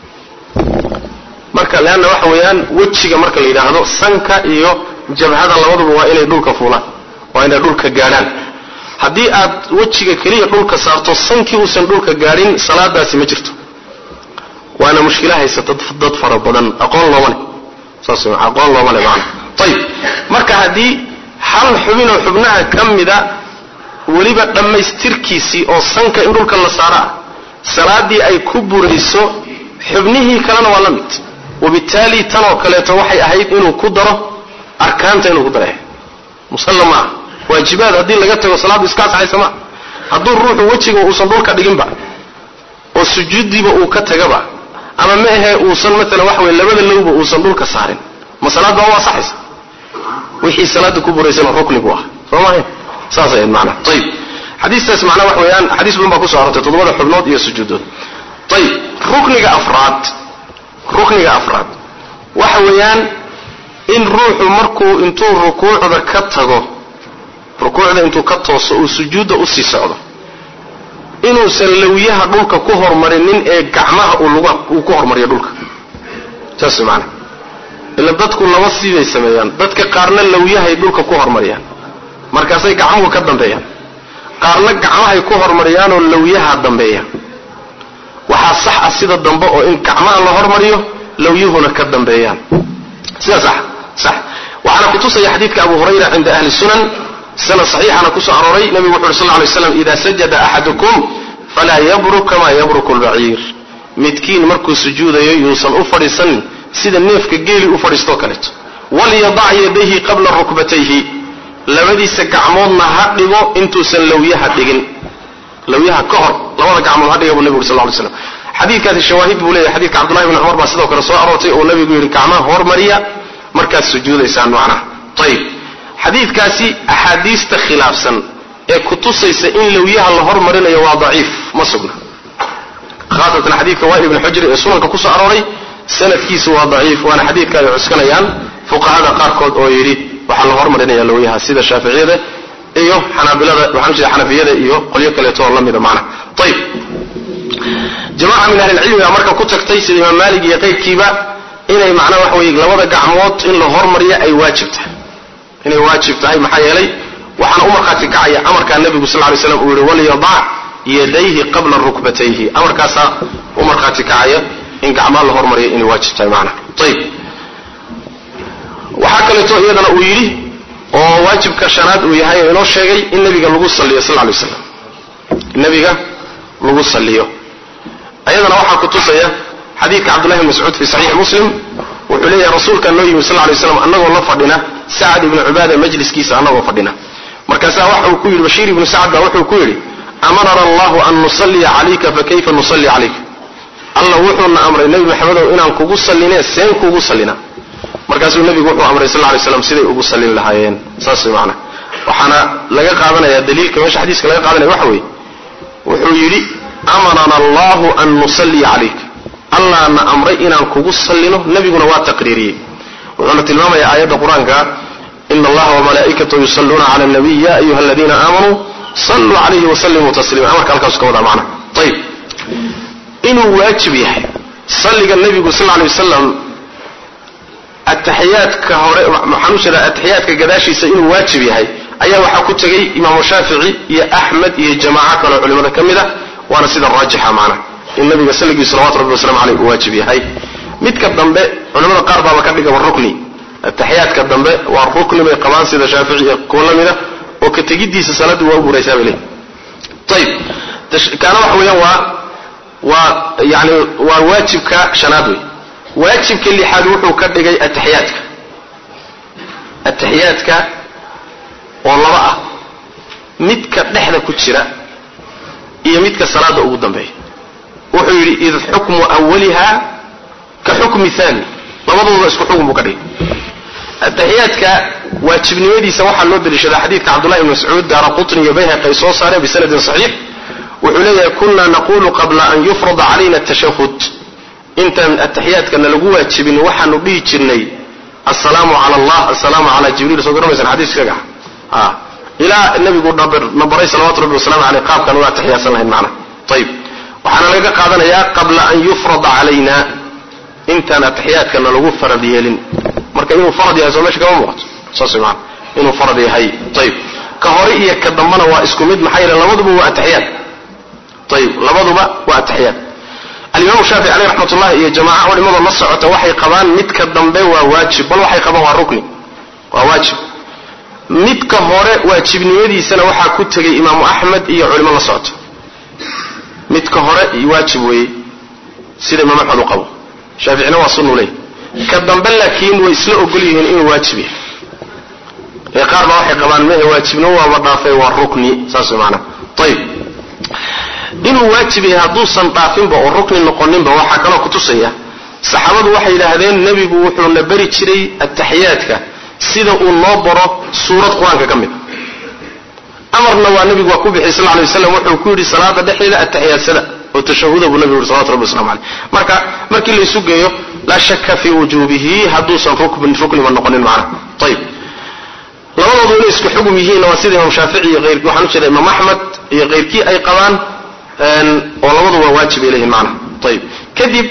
marka laana waxa weeyaan wajiga marka la yiraahdo sanka iyo jabhada labaduba waa inay dhulka fuulaan waa inay dhulka gaaraan haddii aad wajiga kaliya dhulka saarto sankii uusan dhulka gaarin salaadaasi ma jirto waana mushkila haysata dad fara badan aqoon looma leh saas oo aqoon looma leh macna tayib marka haddii hal xubin oo xubnaha kamida waliba dhamaystirkiisii oo sanka in dhulka la saaraa salaadii ay ku burayso xubnihii kalena waa la mid وبالتالي tanoo kaleeto waxay ahayd inuu ku daro arkaanta inuu ku daro musallama waajibaad hadii laga tago salaad iska saxaysama hadduu ruuxu wajiga uu san dhulka dhiginba oo sujuudiba uu ka tagaba ama ma ahe uu san mesela wax weey labada lowba uu san dhulka saarin ma salaada waa saxaysa wixii salaada ku buraysan rukni buu ah soomahay saasay macna tayib xadiiskaas macna wax weeyaan xadiis badan baa ku soo arortay todobada xubnood iyo sujuudood tayib rukniga afraad rukniga afraad waxa weeyaan in ruuxu markuu intuu rukuucda ka tago rukuucda intuu ka tooso oo sujuuda u sii socdo inuu salawyaha dhulka ku hormarinin ee gacmaha uu luga uu ku hormariyo dhulka taas macna ila dadku laba siday sameeyaan dadka qaarna lawyahay dhulka ku hormariyaan markaasay gacmuhu ka dambeeyaan qaarna gacmahay ku hormariyaan oo lawyaha dambeeyaan waxa sax ah sida dambe oo in gacmaha la hormariyo lawyuhuna ka dambeeyaan sida sax sax waxana ku tusay xadiidka Abu Hurayra cinda ahli sunan sana saxiixana ku soo aroray nabigu wuxuu sallallahu alayhi wasallam ida sajada ahadukum fala yabruk kama yabruku al-ba'ir midkiin markuu sujuudayo yuusan u fadhiisanin sida neefka geeli u fadhiisto kaleeto walyadac yadayhi qabla rukbatayhi labadiisa gacmoodna ha dhigo intuusan lawyaha dhigin lawyaha ka hor labada gacmood ha dhiga buu nabigu sallallahu alayhi wasallam xadiidkaasi shawaahid buu leeyahay xadiidka Cabdullah ibn Umar baa sidoo kale soo aroortay oo nabigu yiri gacmaha hormariya markaad sujuudaysaan macnaha tayib xadiidkaasi axaadiista khilaafsan ee ku tusaysa in lawyaha la hormarinayo waa daciif ma sugna khaasatan xadiidka Wa'il ibn Hujr ee sunanka ku soo arooray sanadkiisu waa daciif waana xadiidka ay cuskanayaan fuqahada qaarkood oo yiri waxa la hormarinaya lawyaha sida Shaafiiciyada iyo Xanaabilada waxaan jeedaa Xanafiyada iyo qolyo kale oo la mid ah macna tayib jamaa min ahli ilmi marka ku tagtay sida Imam Malik iyo qaybkiiba inay macna wax weey labada gacmood in la hormariyo ay waajib tahay inay waajib tahay maxaa yeelay waxaan u marqaati kacaya amarka nabiga sallallahu alayhi wasallam uu yiri wal yada' yadayhi qabla rukbatayhi amarkaasa u marqaati kacaya in gacmaha la hormariyo inay waajib tahay macna tayib waxa kale oo iyadana uu yiri oo waajibka shanaad uu yahay inoo sheegay in nabiga lagu saliyo sallallahu alayhi wasallam nabiga lagu saliyo ayadana waxa ku tusaya xadiidka Abdullah ibn Mas'ud fi sahih Muslim wuxuu leeyahay rasuulka nabi sallallahu alayhi wasallam annagoo la fadhina Sa'ad ibn Ubaada majliskiisa annagoo fadhina markaasa waxa uu ku yiri Bashir ibn Sa'ad baa wuxuu ku yiri amarna Allah an nusalli alayka fa kayfa nusalli alayka Allah wuxuu na amray nabi Muhammad inaan kugu sallinay seen kugu sallina markaasuu nabigu wuxuu amray sallallahu alayhi wasallam siday ugu sallin lahaayeen saas macna waxana laga qaadanayaa daliilka meesha xadiiska laga qaadanayo waxa weey wuxuu yiri amarna Allah an nusalli alayka Allah na amray inaan kugu sallino nabiguna waa taqriiriyay wuxuu tilmaamayaa aayada quraanka inna Allaha wa malaa'ikatahu yusalluna 'ala an-nabiy ya ayyuhalladhina amanu sallu 'alayhi wa sallimu taslima amarka halkaas ka wada macna tayib inuu waajib yahay salliga nabigu sallallahu alayhi wasallam at-tahiyatka hore maxanu shara at-tahiyatka gadaashiisa inuu waajib yahay ayaa waxa ku tagay Imam Shafi'i iyo Ahmad iyo jamaaca kale culimada kamida waana sida raajixa macna in nabiga sallallahu alayhi wasallam alayhi waajib yahay midka dambe culimada qaar baa ka dhigay rukni at-tahiyatka dambe waa rukni bay qabaan sida Shafi'i iyo kulamida oo ka tagidiisa salaadu waa buraysaa bile tayib kana waxa weeyaan waa waa yaani waa waajibka shanaad wey waajibka lixaad wuxuu ka dhigay at-tahiyatka at-tahiyatka oo laba ah midka dhexda ku jira iyo midka salaada ugu dambeeya wuxuu yiri id hukmu awwalaha ka hukmi thani labadooda isku xukun buu ka dhigay at-tahiyatka waajibnimadiisa waxa loo dalishaday xadiidka Abdullah ibn Mas'ud Daraqutni iyo Bayhaqi soo saaray bi sanad sahih wuxuu leeyahay kunna naqulu qabla an yufrada alayna at-tashahhud intan at-tahiyatka lagu waajibin waxaanu dhigi jirnay assalamu ala Allah assalamu ala Jibril soo gaaraysan xadiiskaga ah ila nabigu nabaray sallallahu alayhi wasallam alayhi qaabkan waa tahiyatan lahayn macna tayib waxana laga qaadanayaa qabla an yufrada alayna intan at-tahiyatka lagu farad yeelin marka inuu farad yahay soo meesha kama muuqato saas macna inuu farad yahay tayib ka hore iyo ka dambana waa isku mid maxay labaduba waa at-tahiyat tayib labaduba waa at-tahiyat al-Imam Shafi'i alayhi rahmatullah iyo jamaa'a culimada la socota waxay qabaan midka dambe waa waajib bal waxay qabaan waa rukni waa waajib midka hore waajibnimadiisana waxa ku tagay Imam Ahmad iyo culimada la socota midka hore waajib weey sida Imam Ahmad qabo Shafi'ina waa sunno leey ka dambe laakiin way isla ogol yihiin inuu waajib yahay ee qaar baa waxay qabaan ma waajibna waa dhaafay waa rukni saas macna tayib inuu waajib yahay haduusan dhaafinba oo rukni noqoninba waxa kale ku tusaya saxaabadu waxay yiraahdeen nabigu wuxuu na bari jiray at-tahiyatka sida uu noo baro suurad quraanka kamid amarna waa nabigu waa ku bixi sallallahu alayhi wasallam wuxuu ku yiri salaada dhexdeeda at-tahiyatsada oo tashahuda buu nabigu sallallahu alayhi wasallam marka markii la isu geeyo la shakka fi wujubihi haduusan rukni rukni ma noqonin macna tayib labadoodu inay isku xukum yihiin waa sida Imam Shafi'i iyo qeyrkii waxaan u jeedaa Imam Ahmad iyo qeyrkii ay qabaan oo labadu waa waajib ilayhi macna tayib kadib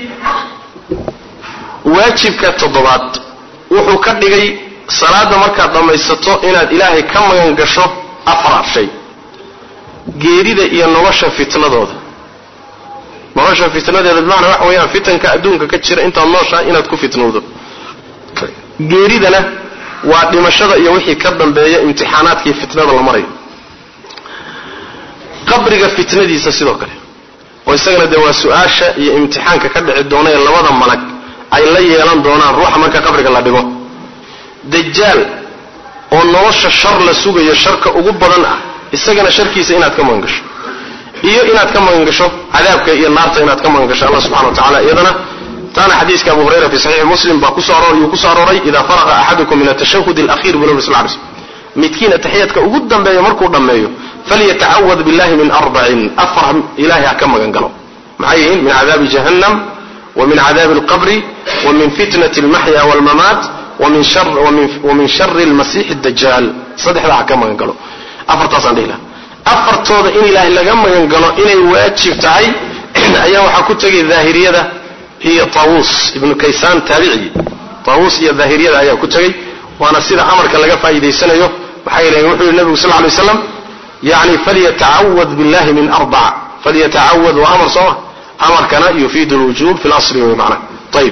waajibka toddobaad wuxuu ka dhigay salaada marka dhamaysato inaad Ilaahay ka magan gasho afar shay geerida iyo nolosha fitnadooda nolosha fitnadeeda macna waxa weeyaan fitanka adduunka ka jira inta nolosha inaad ku fitnoodo geeridana waa dhimashada iyo wixii ka dambeeya imtixaanaadkii fitnada la maray qabriga fitnadiisa sidoo kale oo isagana dee waa su-aasha iyo imtixaanka ka dhici doona ee labada malag ay la yeelan doonaan ruuxa marka qabriga la dhigo. dajaal oo nolosha shar la sugayo sharka ugu badan ah, isagana sharkiisa inaad ka magan gasho iyo inaad ka magan gasho cadaabka iyo naarta inaad ka magan gasho Allah subhanahu wa ta'ala. iyadana taana xadiiska Abu Hurayra fi sahih Muslim baa ku soo arooray ku soo arooray idha faraqa ahadukum min at-tashahhud al-akhir bi nabi sallallahu alayhi wasallam midkiina tahiyatka ugu dambeeyo markuu dhameeyo falyata'awwad billahi min arba'in afram ilahi ka magan galo maxayin min adab jahannam wa min adab al-qabr wa min fitnati al-mahya wal-mamat wa min sharr wa min wa min sharr al-masih ad-dajjal sadexda ka magan galo afartaas aan dhigla afartooda in ilaahi laga magan galo inay waajib tahay ayaa waxa ku tagay daahiriyada iyo Tawus ibn Kaysan tabi'i Tawus iyo daahiriyada ayaa ku tagay waana sida amarka laga faa'iideysanayo waxa ilaahay wuxuu nabiga sallallahu alayhi wasallam yaani falyata'awwad billahi min arba'a falyata'awwad wa amr sawa amar kana yufiidu al-wujub fi al-asl wa ma'na طيب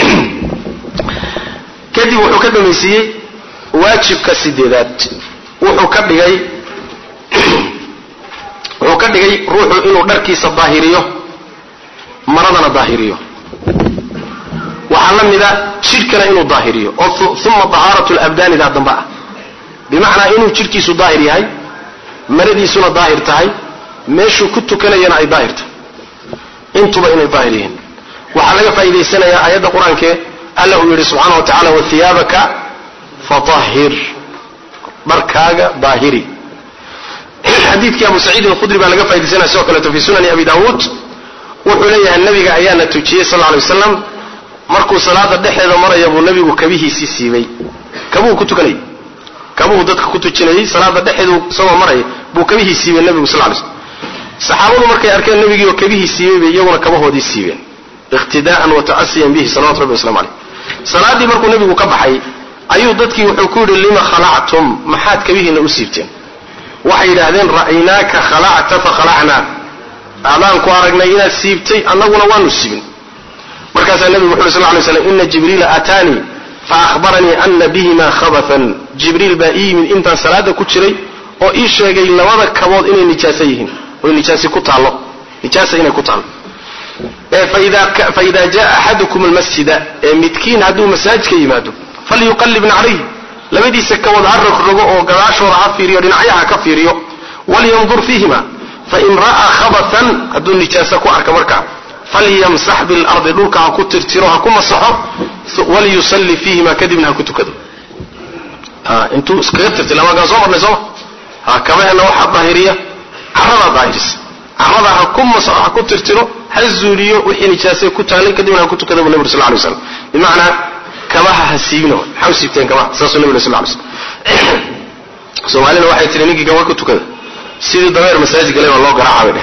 kadib wuxuu ka dhameysiyay waajibka sideedaad wuxuu ka dhigay wuxuu ka dhigay ruuxu inuu dharkiisa daahiriyo maradana daahiriyo waxa la mida jirkana inuu daahiriyo oo thumma taharatu al-abdan ida damba bimaana inuu jirkiisu daahir yahay maradiisuna daahir tahay meeshu ku tukanayana ay daahir tahay intuba inay daahir yihiin waxa laga faa'iideysanayaa aayada quraanka Allah uu yiri subhanahu wa ta'ala wa thiyabaka fatahhir barkaaga daahiri xadiidkii Abu Sa'id al-Khudri baa laga faa'iideysanaa soo kale fi sunan Abi Dawud wuxuu leeyahay nabiga ayaana tujiyay sallallahu alayhi wasallam markuu salaada dhexeeda maraya buu nabigu kabihiisi siibay kabuu ku tukanay kabuu dadka ku tujinay salaada dhexeedu soo maray buu kabihiisi siibay nabigu sallallahu alayhi wasallam saxaabadu markay arkeen nabiga oo kabihiisi siibay iyaguna kabahoodii siibeen iqtidaa'an wa ta'assiyan bihi sallallahu alayhi wasallam salaadii markuu nabigu ka baxay ayuu dadkii wuxuu ku yiri lima khala'tum maxaad kabihiina u siibteen waxay yiraahdeen ra'aynaaka khala'ta fa khala'na aadaan ku aragnay inaad siibtay annaguna waanu siibin markaas nabigu wuxuu sallallahu alayhi wasallam inna jibril atani fa akhbarani anna bihima khabathan jibril ba'im inta salaada ku jiray oo ii sheegay labada kabood inay nijaasa yihiin oo nijaasi ku taalo nijaasa inay ku taalo ee faida faida jaa ahadukum almasjid ee midkiin haduu masaajidka yimaado falyuqallibna alayhi labadiisa kabood arraq rogo oo gadaashooda ha fiiriyo dhinacyaha ka fiiriyo wal yanzur fihima fa in ra'a khabathan haduu nijaasa ku arka markaa falyamsah bil ardi dhulka ku tirtiro ha ku masaxo wal yusalli fihima kadibna ha ku tukado ah intuu iskaga tirtay lama gaasoo marnay soo ha kabeena waxa daahiriya arada daahiris arada ha ku masaxo ha ku tirtiro ha zuuliyo wixii nijaasa ku taalay kadibna ha ku tukado nabi sallallahu alayhi wasallam bimaana kabaha hasiino xawsiibteen kabaha saasu nabi sallallahu alayhi wasallam Soomaalina waxay tiri ninkii kabaha ku tukada sidii dameer masaajid galay waa loo garaacay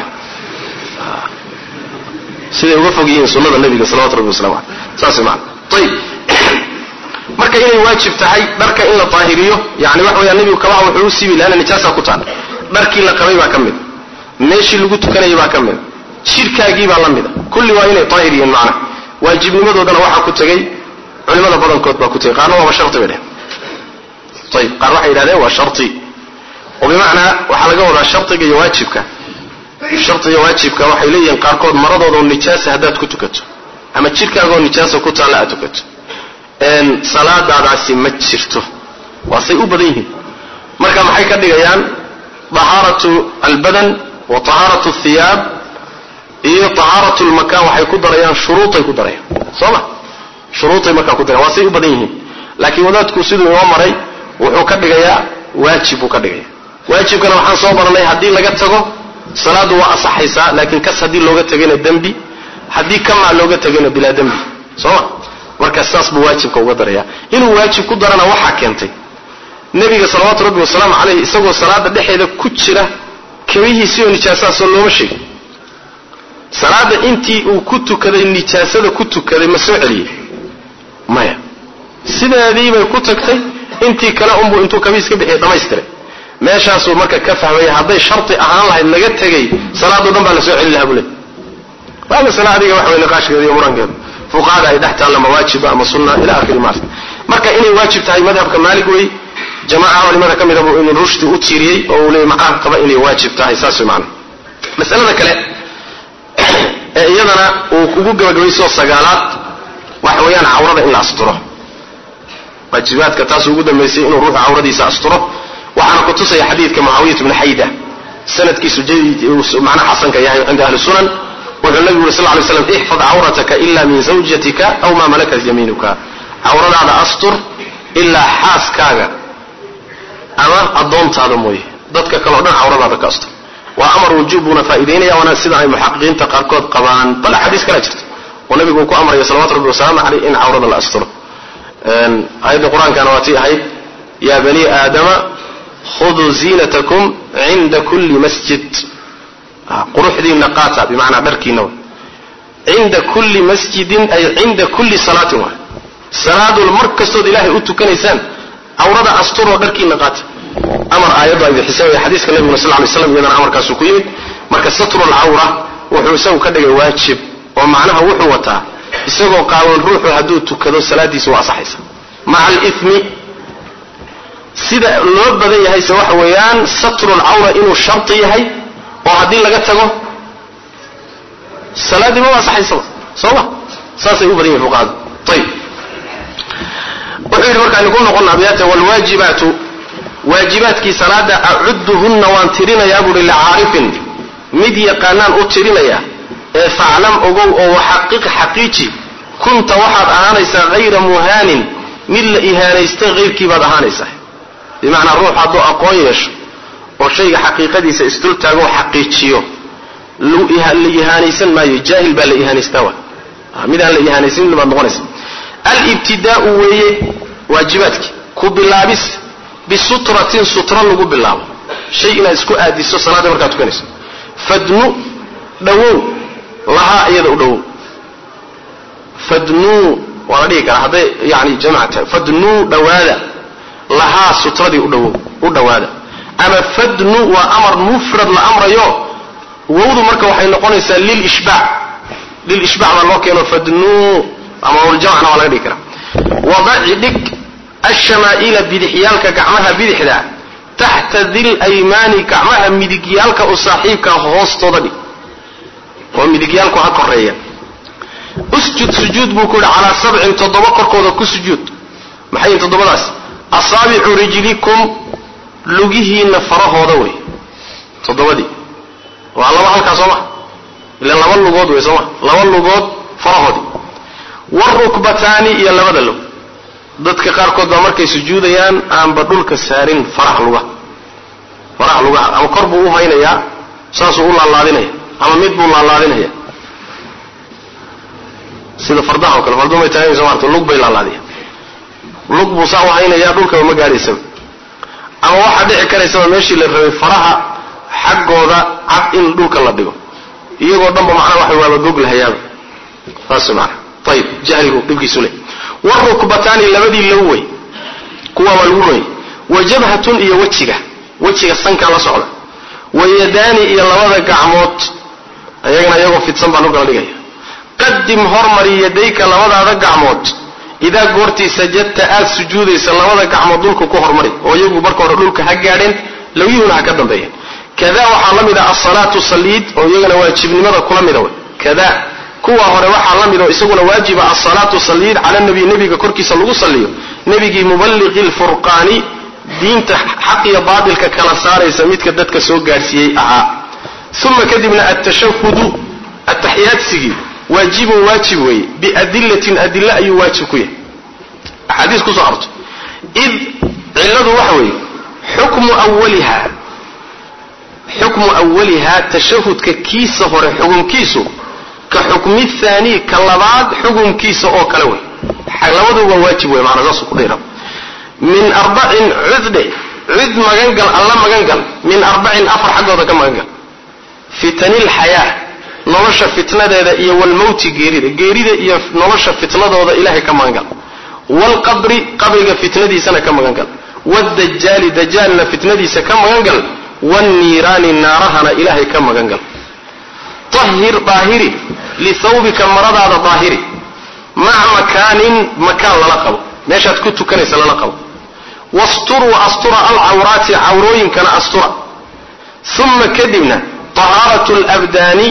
sidii uga fogiyeen sunnada nabiga sallallahu alayhi wasallam saas ma tayib marka inay waajib tahay dharka in la daahiriyo yaani wax weeyaan nabigu kabaha wuxuu siibi laana nijaasa ku taan dharkii la qabay baa kamid meeshii lagu tukanayay baa kamid shirkaagii baa lamid kulli waa inay daahiriyeen macna waajibnimadoodana waxa ku tagay culimada badankood baa ku tagay qaarna waa sharti bay tayib qaar waxa yiraahdeen waa sharti oo bimaana waxa laga wadaa shartiga iyo waajibka shartiga waajibka waxay leeyihiin qaarkood maradooda nijaasa hadaad ku tukato ama jirkaaga nijaasa ku taala aad tukato een salaadaadaasi ma jirto waa say u badan yihiin marka maxay ka dhigayaan taharatu albadan wa taharatu athiyab iyo taharatu almakan waxay ku darayaan shuruutay ku darayaan sooma shuruutay marka ku darayaan waa say u badan yihiin laakiin wadaadku sidoo uu maray wuxuu ka dhigayaa waajib uu ka dhigayaa waajibkana waxaan soo baranay hadii laga tago salaadu waa asaxaysa laakiin kas hadii looga tagayna dambi hadii kama looga tagayna bila dambi sooma marka saas buu waajibka uga daraya inuu waajib ku darana waxa keentay nabiga sallallahu alayhi wasallam alayhi isagoo salaada dhexeeda ku jira kabihiisa oo nijaasa soo looma sheegay salaada intii uu ku tukaday nijaasada ku tukaday ma soo celiyay maya sidaadii bay ku tagtay intii kala umbu intuu kabiis ka bixiyay dhamaystiray meeshaas uu marka ka fahmay haday sharti ahaan lahayd laga tagay salaadu dhan baa la soo celin lahaa bulay waa salaadiga wax weyn qaashkeeda iyo murankeeda fuqaada ay dhaxtaan lama waajiba ama sunna ila akhir ma marka inay waajib tahay madhabka Maalik way jamaa culimada kamid ah in rushdi u tiiriyay oo uu leeyahay macaan qaba inay waajib tahay saas macna masalada kale iyadana uu kugu gabagabayso sagaalaad waxa weeyaan cawrada in la asturo waajibaadka taas ugu dambeysay inuu ruuxa cawradiisa asturo waxaana ku tusaya xadiidka Muawiyah ibn Hayda sanadkiisu jadid macna xasanka yahay cinda ahli sunan wuxuu nabigu sallallahu alayhi wasallam ihfad cawrataka illa min zawjatika aw ma malakat yaminuka cawradaada astur illa xaaskaaga ama adoontaada mooye dadka kale oo dhan cawradaada ka astur waa amar wujubuna faa'iideynaya wana sida ay muhaqqiqiinta qaarkood qabaan bal xadiis kala jirta oo nabigu ku amray sallallahu alayhi wasallam in cawrada la asturo een ayada quraanka waati ahayd ya bani aadama khudhu zinatakum 'inda kulli masjid quruxdiina qaata bimaana darkiina 'inda kulli masjidin ay 'inda kulli salatin wa salaadul markastood ilaahay u tukanaysaan awrada asturo darkiina qaata amar aayadu ay bixisay xadiiska nabiga sallallahu alayhi wasallam iyadana amarkaas ku yimid marka satrul awra wuxuu isagu ka dhigay waajib oo macnaha wuxuu wataa isagoo qaawan ruuxu haduu tukado salaadiisu waa saxaysa ma'a al-ithmi sida loo badan yahay se waxa weeyaan satrul awra inuu sharti yahay oo hadii laga tago salaadi ma saxaysa soo saasay u badan yahay fuqaad tayib wuxuu markaa inuu noqon abiyata wal waajibatu waajibaadkii salaada a'udduhunna waan tirinaya buu lil'aarifin mid yaqaanaan u tirinaya ee fa'lam ogow oo xaqiiq xaqiiqi kunta waxaad ahaanaysaa ghayra muhanin mid la ihaanaysta ghayrkii baad ahaanaysaa bimaana ruux haduu aqoon yeesho oo shayga xaqiiqadiisa istul taago xaqiijiyo lu ihaanaysan maayo jaahil baa la ihaanaystaa mid aan la ihaanaysan ma noqonaysa al-ibtidaa'u waye waajibaadki ku bilaabis bisutratin sutra lagu bilaabo shay ina isku aadiso salaada marka tukanayso fadnu dhawow laha iyada u dhawow fadnu wala dhigi kara haday yaani jamacta fadnu dhawaada laha sutradii u dhawow u dhawaada ama fadnu wa amr mufrad la amrayo wawdu marka waxay noqonaysaa lil ishba' lil ishba' ma loo keeno fadnu ama wal jamacna wala dhigi kara wada'idik الشمائل بدحيالك كعمها بدحدا تحت ذي الأيمان كعمها مدقيالك أصاحبك هوستودي ومدقيالك هكرية اسجد سجود بكل على سبع تضبقر كودا كسجود محين تضبقاس أصابع رجلكم لقيه نفره ودوي تضبدي وعلى الله حلقة سمع إلا لما اللقود ويسمع لما اللقود فرهدي والركبتان يلا بدلوا dadka qaar kood ba markay sujuudayaan aan badulka saarin farax luga farax luga ama kor buu u haynaya saas uu laalaadinaya ama mid buu laalaadinaya sida fardaha kale fardu ma tahay soo lug bay laalaadiya lug buu saa u haynaya dhulka ma gaaraysan ama waxa dhici karaysa meeshii la rabay faraha xaqooda cad in dhulka la dhigo iyagoo dhanba macna wax wada gog lahayaaba faasma طيب jahligu dibkiisu leh والركبتان لبدي لوي كوا والوي وجبهة إيا وجهه وجهه سنك على صعلة ويدان إيا لبدا قعموت أيقنا يقف في تصنبع نقل لغاية قدم هرمري يديك لبدا قعموت إذا قرتي سجدت آت سجودي سلبدا قعموت دولك كهرمري ويقو بركو دولك حقارين لو يهون حكدن بيه كذا وحلم إذا الصلاة صليد ويقنا واجب لماذا كل مدوي كذا kuwa hore waxa la mid oo isaguna waajiba as-salatu salliid ala nabi nabiga korkiisa lagu saliyo nabigi muballighil furqani diinta xaq iyo baadilka kala saaraysa midka dadka soo gaarsiiyay aha thumma kadibna at-tashahhud at-tahiyat sigi waajibu waajib way bi adillatin adilla ay waajib ku yahay hadith ku soo arto id ciladu waxa way hukmu awwaliha hukmu awwaliha tashahhudka kiisa hore xukunkiisu كحكم الثاني كاللباد حكم كيس أو كلوي حلوده وواجب ومعنى ذا سكريرا من أربع عذب عذب مجنجل الله مجنجل من أربع أفر حق هذا كم مجنجل فتن الحياة نرش فتنة هذا إيه والموت جريد جريد إيه نرش فتنة هذا إله كم مجنجل والقبر قبر فتنة دي سنة كم مجنجل والدجال دجال فتنة دي سنة كم مجنجل والنيران النارها إله كم مجنجل طهر ظاهري لثوبك مرضى هذا ظاهري مع مكان مكان للقب ماشات كنت كنيس للقب واستر واستر العورات عوروين كان استر ثم كدمنا طهارة الأبدان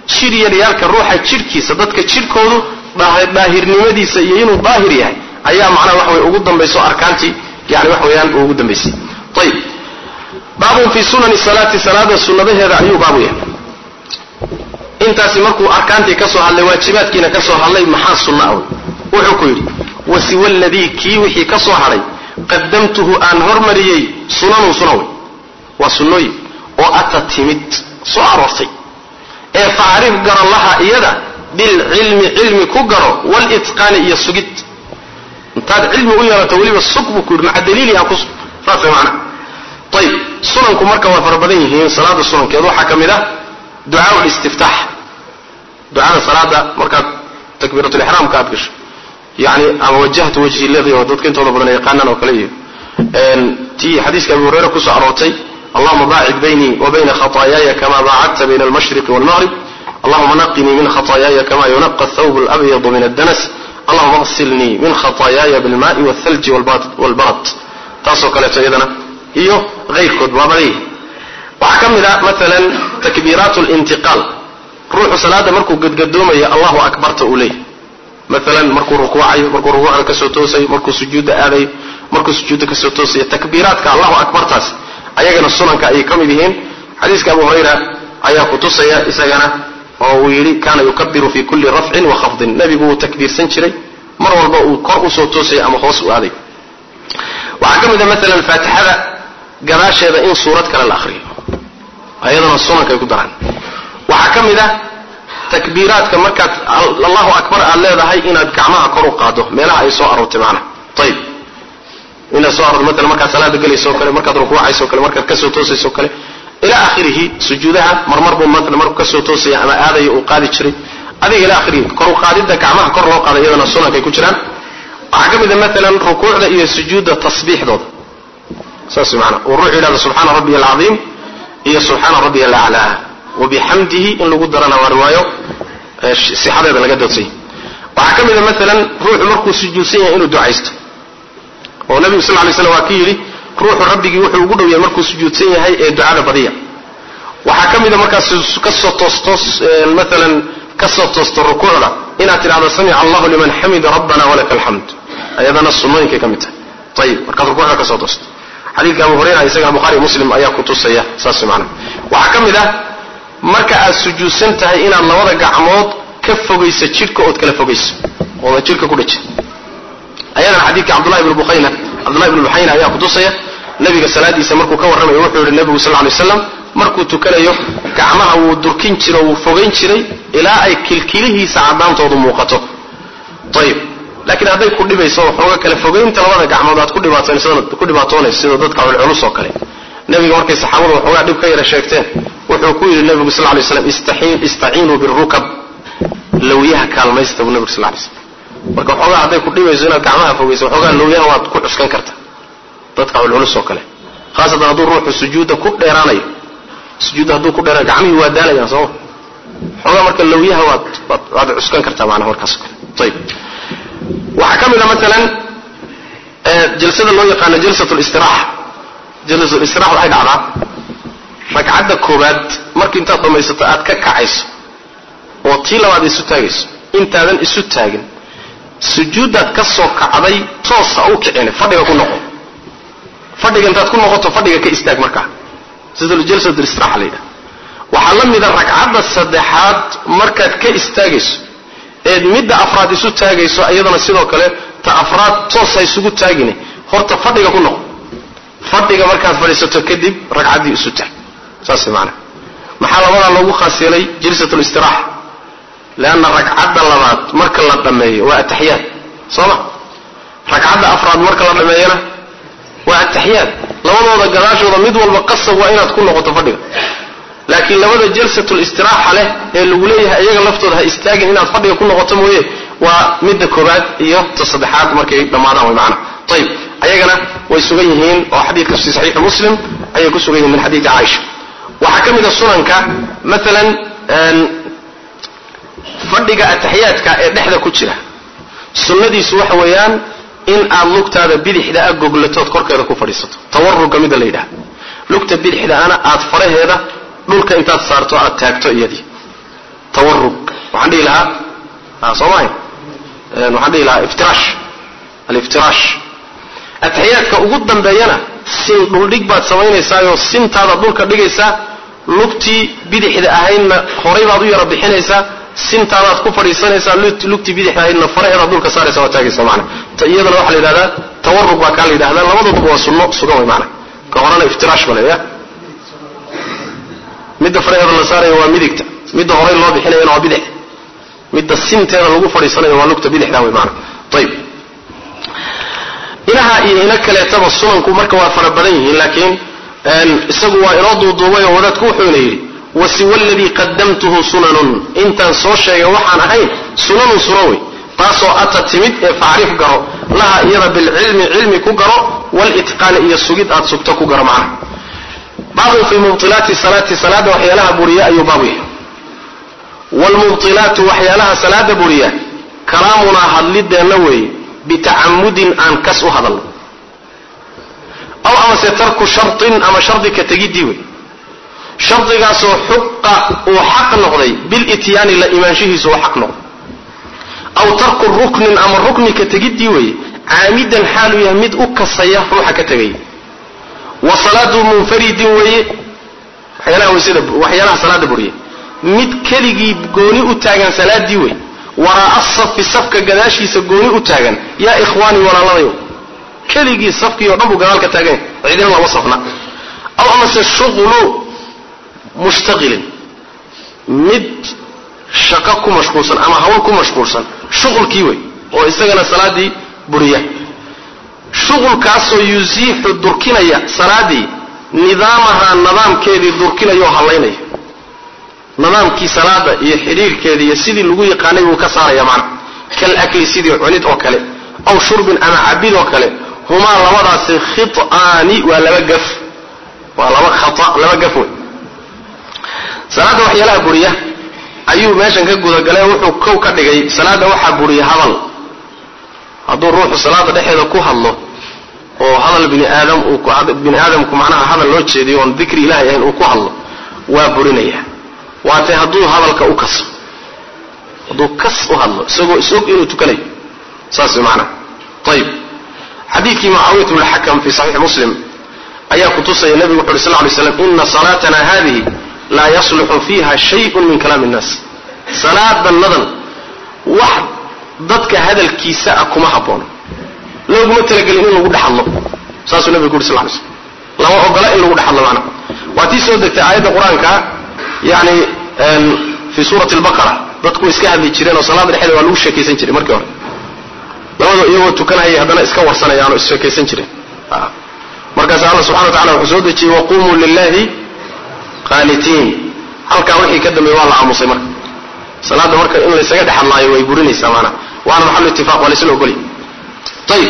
shiryaalka ruuxa jirkiisa dadka jirkoodu daahirnimadiisa iyo inuu daahir yahay ayaa macnaha wax way ugu dambayso arkaantii yani wax weeyaan ugu dambaysay tayib baabun fi sunani salati salada sunnadaheeda ayuu baabu yahay intaasi markuu arkaantii ka soo hadlay waajibaadkiina ka soo hadlay maxaa sunna ah wuxuu ku yiri wasiwa alladhi ki wixii ka soo haray qaddamtuhu an hormariyay sunanu sunawi wa sunnoy oo atatimid soo aroortay ee faarif gara laha iyada bil ilmi ilmi ku garo wal itqani iyo sugid intaad ilmi u yeelato waliba sugbu ku ma dalili ah ku faasa macna طيب sunanku marka waa farabadan yihiin salaada sunankeedu waxa kamida ducaa ul istiftah ducada salaada marka takbiratul ihram ka adgasho yani ama wajhatu wajhi alladhi wa dadka intooda badan yaqaanan oo kale een tii hadiiska Abu Hurayra ku soo aroortay اللهم باعد بيني وبين خطاياي كما باعدت بين المشرق والمغرب اللهم نقني من خطاياي كما ينقى الثوب الأبيض من الدنس اللهم اغسلني من خطاياي بالماء والثلج والبرد تاسو كلا سيدنا إيوه غير كد وابريه وحكمنا مثلا تكبيرات الانتقال روح صلاة مركو قد قدوما يا الله أكبر تقولي مثلا مركو ركوعي مركو ركوع كسوتوسي مركو سجود آلي مركو سجود كسوتوسي تكبيرات كالله أكبر تاسي ayagana sunanka ay kamid yihiin hadiiska Abu Hurayra ayaa ku tusaya isagana oo uu yiri kana yukabbiru fi kulli raf'in wa khafdin nabigu uu takbiirsan jiray mar walba uu kor u soo toosay ama hoos u aaday waxa kamid ah mesela Faatihada gadaasheeda in suurad kale la akhriyo ayadana sunanka ay ku daraan waxa kamid ah takbiiraadka marka Allahu akbar aad leedahay inaad gacmaha kor u qaado meelaha ay soo aroortay macna tayib إن صار مثلا مركز صلاة جلسة وكله مركز ركوع عيسى وكله مركز كسر توسي وكله إلى آخره سجودها مرمر بمثلا مركز كسر توسي أما هذا يقاد شري هذا إلى آخره كرو قادد كعمه كرو قاد إذا الصلاة كي كشران عجب إذا مثلا ركوع ده إلى سجود التصبيح ده سأسمع معنا والروح إلى سبحان ربي العظيم هي سبحان ربي الأعلى وبحمده إن لو قدرنا وروايه سحابة بن جدتي وعجب إذا مثلا روح مركز سجود سيء إنه دعيسته والنبي صلى الله عليه وسلم وكيلي روح ربك وحي وقدو يا مركو سجودتين هي دعاء بديع وحكم اذا مركز كسو توستوس مثلا كسو توست الركوع ان اتى على سمع الله لمن حمد ربنا ولك الحمد ايضا الصمين كمته طيب مركز الركوع كسو توست حديث ابو هريره يسمع البخاري ومسلم ايا كتوسيا ساس معنا وحكم اذا مركز السجود سنتهي ان الله ودا غعمود كفوغيس جيركا او كلا فوغيس oo jirka ku dhacay ayana xadiidka Abdullah ibn Bukhayna Abdullah ibn Bukhayna ayaa ku tusaya nabiga salaadiisa markuu ka warramay wuxuu yiri nabiga sallallahu alayhi wasallam markuu tukanayo gacmaha uu durkin jiray uu fogeyn jiray ilaa ay kilkilihiisa cadaantoodu muuqato tayib laakiin haday ku dhibayso xooga kala fogeynta labada gacmood aad ku dhibaatayso ku dhibaatoonayso sida dadka culus oo kale nabiga markay saxaabadu xooga dhib ka yara sheegteen wuxuu ku yiri nabiga sallallahu alayhi wasallam istahiin istaeenu birrukab law yaha kalmaysta nabiga sallallahu alayhi wasallam marka xoogaa haday ku dhibayso inaad gacmaha fogeyso xoogaa looyaha waad ku cuskan kartaa dadka culus oo kale khaasatan hadduu ruuxu sujuuda ku dheeraanayo sujuuda hadduu ku dheeraanayo gacmihii waa daalayaan soo xoogaa marka looyaha waad waad cuskan kartaa macnaha markaas طيب waxa kamid ah مثلا jalsada loo yaqaan jalsatul istiraaha jalsatul istiraaha waxay dhacdaa ragcadda koobaad markii intaad dhamaysato aad ka kacayso oo tii labaad isu taagayso intaadan isu taagin sujuudaad ka soo kacday toos u kicin fadhiga ku noqo fadhiga intaad ku noqoto fadhiga ka istaag markaa sida jalsatul istiraaha leeyahay waxa la mid ah ragcadda saddexaad markaad ka istaagayso ee midda afraad isu taagayso ayadana sidoo kale ta afraad toos ay isugu taagine horta fadhiga ku noqo fadhiga markaad fadhiisato kadib ragcaddii isu taag saas macna maxaa labada loogu khaasiyay jalsatul istiraaha لأن ركعة اللبات مرك الله دميه والتحيات صلاة ركعة أفراد مرك الله دميه والتحيات لو وضع جلاش وضع مد والمقصة وإن تكون نقطة فضيلة لكن لو وضع جلسة الاستراحة له الوليها أيها لفتها استاجن هنا تفضل يكون نقطة مويه ومد كرات إيه تصدحات مرك دمعنا ومعنا طيب أيها ويسويهين وحديث في صحيح مسلم أيها كسويهين من حديث عائشة وحكم إذا السنن مثلا fadhiga atahiyaadka ee dhexda ku jira sunnadiisu waxa weeyaan in aad lugtaada bidixda ah goglatood korkeeda ku fadhiisato tawarruga mid la yiraahdo lugta bidixda ana aad faraheeda dhulka intaad saarto aad taagto iyadii tawarrug waxaan dhihi lahaa ah soomaay een waxaan dhihi lahaa iftirash al-iftirash atahiyaadka ugu dambeeyana sin dhul dhig baad samaynaysaa oo sintaada dhulka dhigaysaa lugtii bidixda ahayna horay baad u yara bixinaysaa sintaadaad ku fadhiisanaysaa lugtii bidixda ahayna faraheeda dhulka saaraysaa waa taagaysaa macna iyadana waxa la yiraahdaa tawarrug waa ka la yiraahdaa labaduba waa sunno sugan way macna ka horana iftirash baleeya midda faraheeda la saarayo waa midigta midda horay loo bixinayna waa bidix midda sinteeda lagu fadhiisanayo waa lugta bidixda way macna tayib ilaha iyo ina kale taba sunanku marka waa fara badan yihiin laakiin isagu waa inoo duuduubay oo wadadku wuxuu leeyahay wasi walladhi qaddamtuhu sunanun intan soo sheegay waxaan ahayn sunanun surawi taasoo ata timid ee faarif garo laha iyada bil ilmi ilmi ku garo wal itqaan iyo sugid aad sugto ku garo macna baabu fi mubtilati salati salada waxyaalaha buriya ayu baabu wal mubtilatu waxyaalaha salada buriya kalaamuna hadlideena weey bita'ammudin an kasu hadal aw ama tarku shartin ama shartika tagidi weey shartigaas oo xuqa oo xaq noqday bil itiyani la imaanshihiisu oo xaq noqday aw tarku ruknin ama ruknika tagidi weey aamidan xalu yamid u kasaya ruuxa ka tagay wa salatu munfaridin weey waxyaalaha weysada waxyaalaha salaada buriya mid keligii gooni u taagan salaadii weey wara asaf safka gadaashiisa gooni u taagan ya ikhwani walaaladayo keligii safkii oo dhanbu gadaalka taagan ciidina laba safna aw ama shughulu mushtaqilin mid shaqa ku mashquulsan ama hawl ku mashquulsan shughulkii weey oo isagana salaadii buriya shughulkaas oo yuziihu durkinaya salaadii nidaamaha nidaamkeedii durkinayo halaynaya nidaamkii salaada iyo xiriirkeedii iyo sidii lagu yaqaanay uu ka saaraya macna kal akli sidii cunid oo kale aw shurbin ama abid oo kale huma labadaas khit'ani wa laba gaf wa laba khata laba gaf salaada waxyaalaha buriya ayuu meeshan ka guda galay wuxuu kow ka dhigay salaada waxa buriya hadal haduu ruuxu salaada dhexeeda ku hadlo oo hadal bini aadam uu ku hadal bini aadamku macnaha hadal loo jeediyo oo dhikri ilaahay in uu ku hadlo waa burinaya waatay haduu hadalka u kaso haduu kas u hadlo isagoo isog inuu tukanay saas macna tayib hadithii muawiyah ibn al-hakam fi sahih muslim ayaa ku tusay nabiga sallallahu alayhi wasallam inna salatana hadhihi la yasluhu fiha shay'un min kalam an-nas salaatan nadan wax dadka hadalkiisa kuma haboon looguma talagelin in lagu dhaxlo saasuu nabiga sallallahu alayhi wasallam lama ogola in lagu dhaxlo macna waatii soo degtay aayada quraanka يعني في سورة البقرة dadku iska hadli jireen oo salaada dhexdeeda waa lagu sheekaysan jiray markii hore labada iyagoo tukanayay hadana iska warsanayaan oo iska sheekaysan jireen markaas Allah subhanahu wa ta'ala wuxuu soo dejiyay waqumu lillahi qanitin halka wixii ka dambeeyay waa la aamusay marka salaada marka in la isaga dhaxalnaayo way burinaysaa maana waana maxallu ittifaaq wala isla ogoli tayib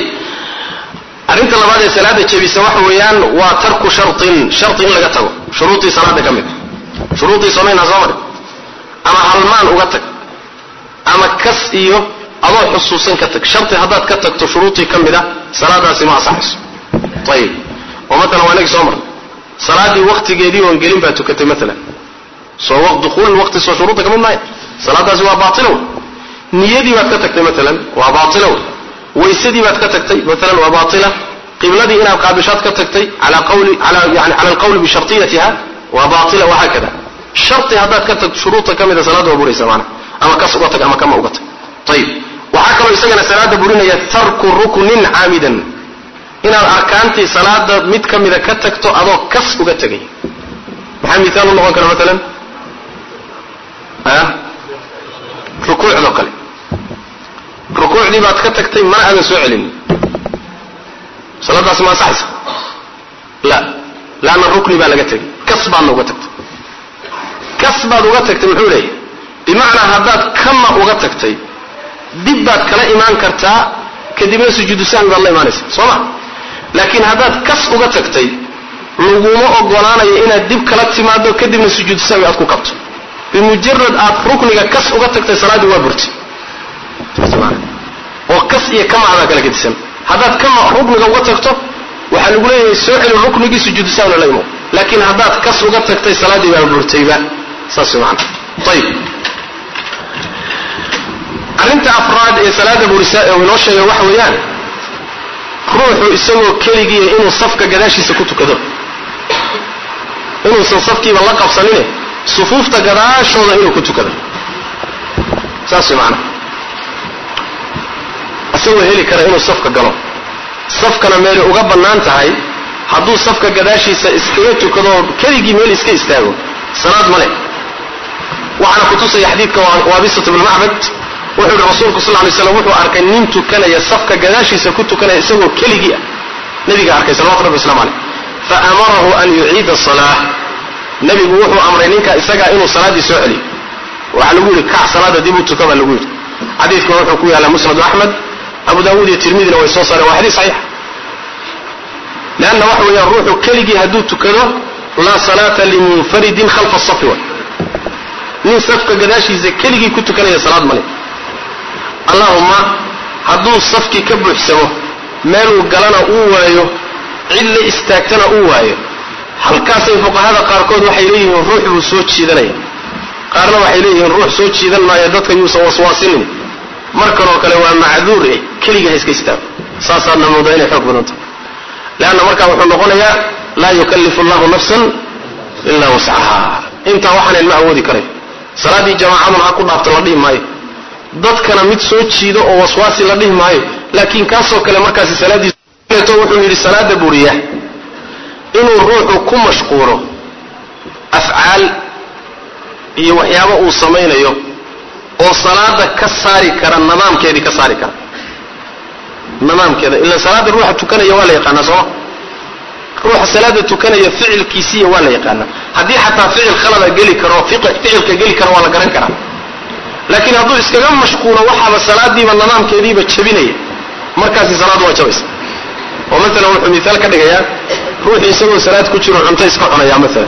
arinta labaad ee salaada jabisa waxa weeyaan waa tarku shartin sharti in laga tago shuruudii salaada kamid shuruudii sameeyna zamar ama halmaan uga tag ama kas iyo adoo xusuusan ka tag sharti hadaad ka tagto shuruudii kamida salaadaasi ma asaxayso tayib ومثلا وانا سمر صلاه وقتgeedii oo gelin baa tukatay mesela soo waqt dukhul waqti soo shuruudka kamid maay salaadaasi waa baatilo niyadii baad ka tagtay mesela waa baatilo waysadii baad ka tagtay mesela waa baatila qibladii inaad qaabishaad ka tagtay ala qawli ala yani ala alqawl bi shartiyatiha waa baatila wa hakada sharti hadaad ka tagto shuruudka kamida salaada waa buraysa maana ama kas uga tag ama kama uga tag tayib waxa kale isagana salaada burinaya tarku ruknin aamidan inaad arkaantii salaada mid kamida ka tagto adoo kas uga tagay maxaa midaal u noqon kara mesela ah rukuucda kale rukuucdii baad ka tagtay ma aadan soo celin salaadaas ma saxaysa la laana rukni baa laga tagay kas baa uga tagtay kas baad uga tagtay muxuu leeyahay bimaana hadaad kama uga tagtay dib baad kala imaan kartaa kadibna sujuudu sahwi baad la imaanaysaa sooma laakiin hadaad kas uga tagtay laguma ogolaanayo inaad dib kala timaado kadibna sujuud sahwi aad ku qabto bimujarrad aad rukniga kas uga tagtay salaadu waa burti oo kas iyo kama aad kala gedisan hadaad kama rukniga uga tagto waxa lagu leeyahay soo celi ruknigi sujuud sahwi la imo laakiin hadaad kas uga tagtay salaadu waa burtayba saas macna tayib arrinta afraad ee salaada burisaa ee inoo sheegay waxa weeyaan ruuxu isagoo keligii inuu safka gadaashiisa ku tukado inuusan safkiiba la qabsanine sufuufta gadaashooda inuu ku tukado saas macna asagoo heli kara inuu safka galo safkana meel uga bannaan tahay hadduu safka gadaashiisa iskaga tukado keligii meel iska istaago salaad ma leh waxaana ku tusaya xadiidka waabisat ibn macbad wuxuu yidhi rasuulku sal alay slam wuxuu arkay nin tukanaya safka gadaashiisa ku tukanaya isagoo keligii ah nabiga arkay salawatu rabbi waslamu caleyh fa amarahu an yuciida salaa nabigu wuxuu amray ninka isagaa inuu salaaddii soo celiyo waxaa lagu yidhi kac salaada dib u tuka baa lagu yidhi xadiidkuna wuxuu ku yaallaa musnadu axmed abu daawuud iyo tirmidina way soo saareen waa xadiis saxiix leanna waxa weeyaan ruuxu keligii hadduu tukado laa salaata limunfaridin khalfa safi wa nin safka gadaashiisa keligii ku tukanaya salaad male allahumma hadduu safkii ka buuxsamo meeluu galana uu waayo cid la istaagtana uu waayo halkaasay fuqahada qaarkood waxay leeyihiin ruux buu soo jiidanaya qaarna waxay leeyihiin ruux soo jiidan maayo dadka yuusan waswaasinin markanoo kale waa macduur eh keligii ha iska istaago saasaadna moodaa inay xoog badanta leanna markaa wuxuu noqonayaa laa yukallifu allahu nafsan ilaa wascaha intaa waxaanan ma awoodi karay salaaddii jamaacadun ha ku dhaafta la dhihi maayo dadkana mid soo jiido oo waswaasi la dhihi maayo laakiin kaasoo kale markaasi salaaddiiso wuxuu yidhi salaada buriya inuu ruuxu ku mashquulo afcaal iyo waxyaabo uu samaynayo oo salaada ka saari kara nidaamkeedii ka saari kara nidaamkeeda ila salaada ruuxa tukanaya waa la yaqaanaa sooma ruuxa salaada tukanaya ficilkiisiiya waa la yaqaanaa haddii xataa ficil khalada geli karo ficilka geli karo waa la garan karaa laakiin hadduu iskaga mashquulo waxaaba salaadiiba nidaamkeediiba jabinaya markaasi salaadu waa jabaysa oo maalan wuxuu miaal ka dhigayaa ruuxi isagoo salaad ku jiro cunto iska cunaya maalan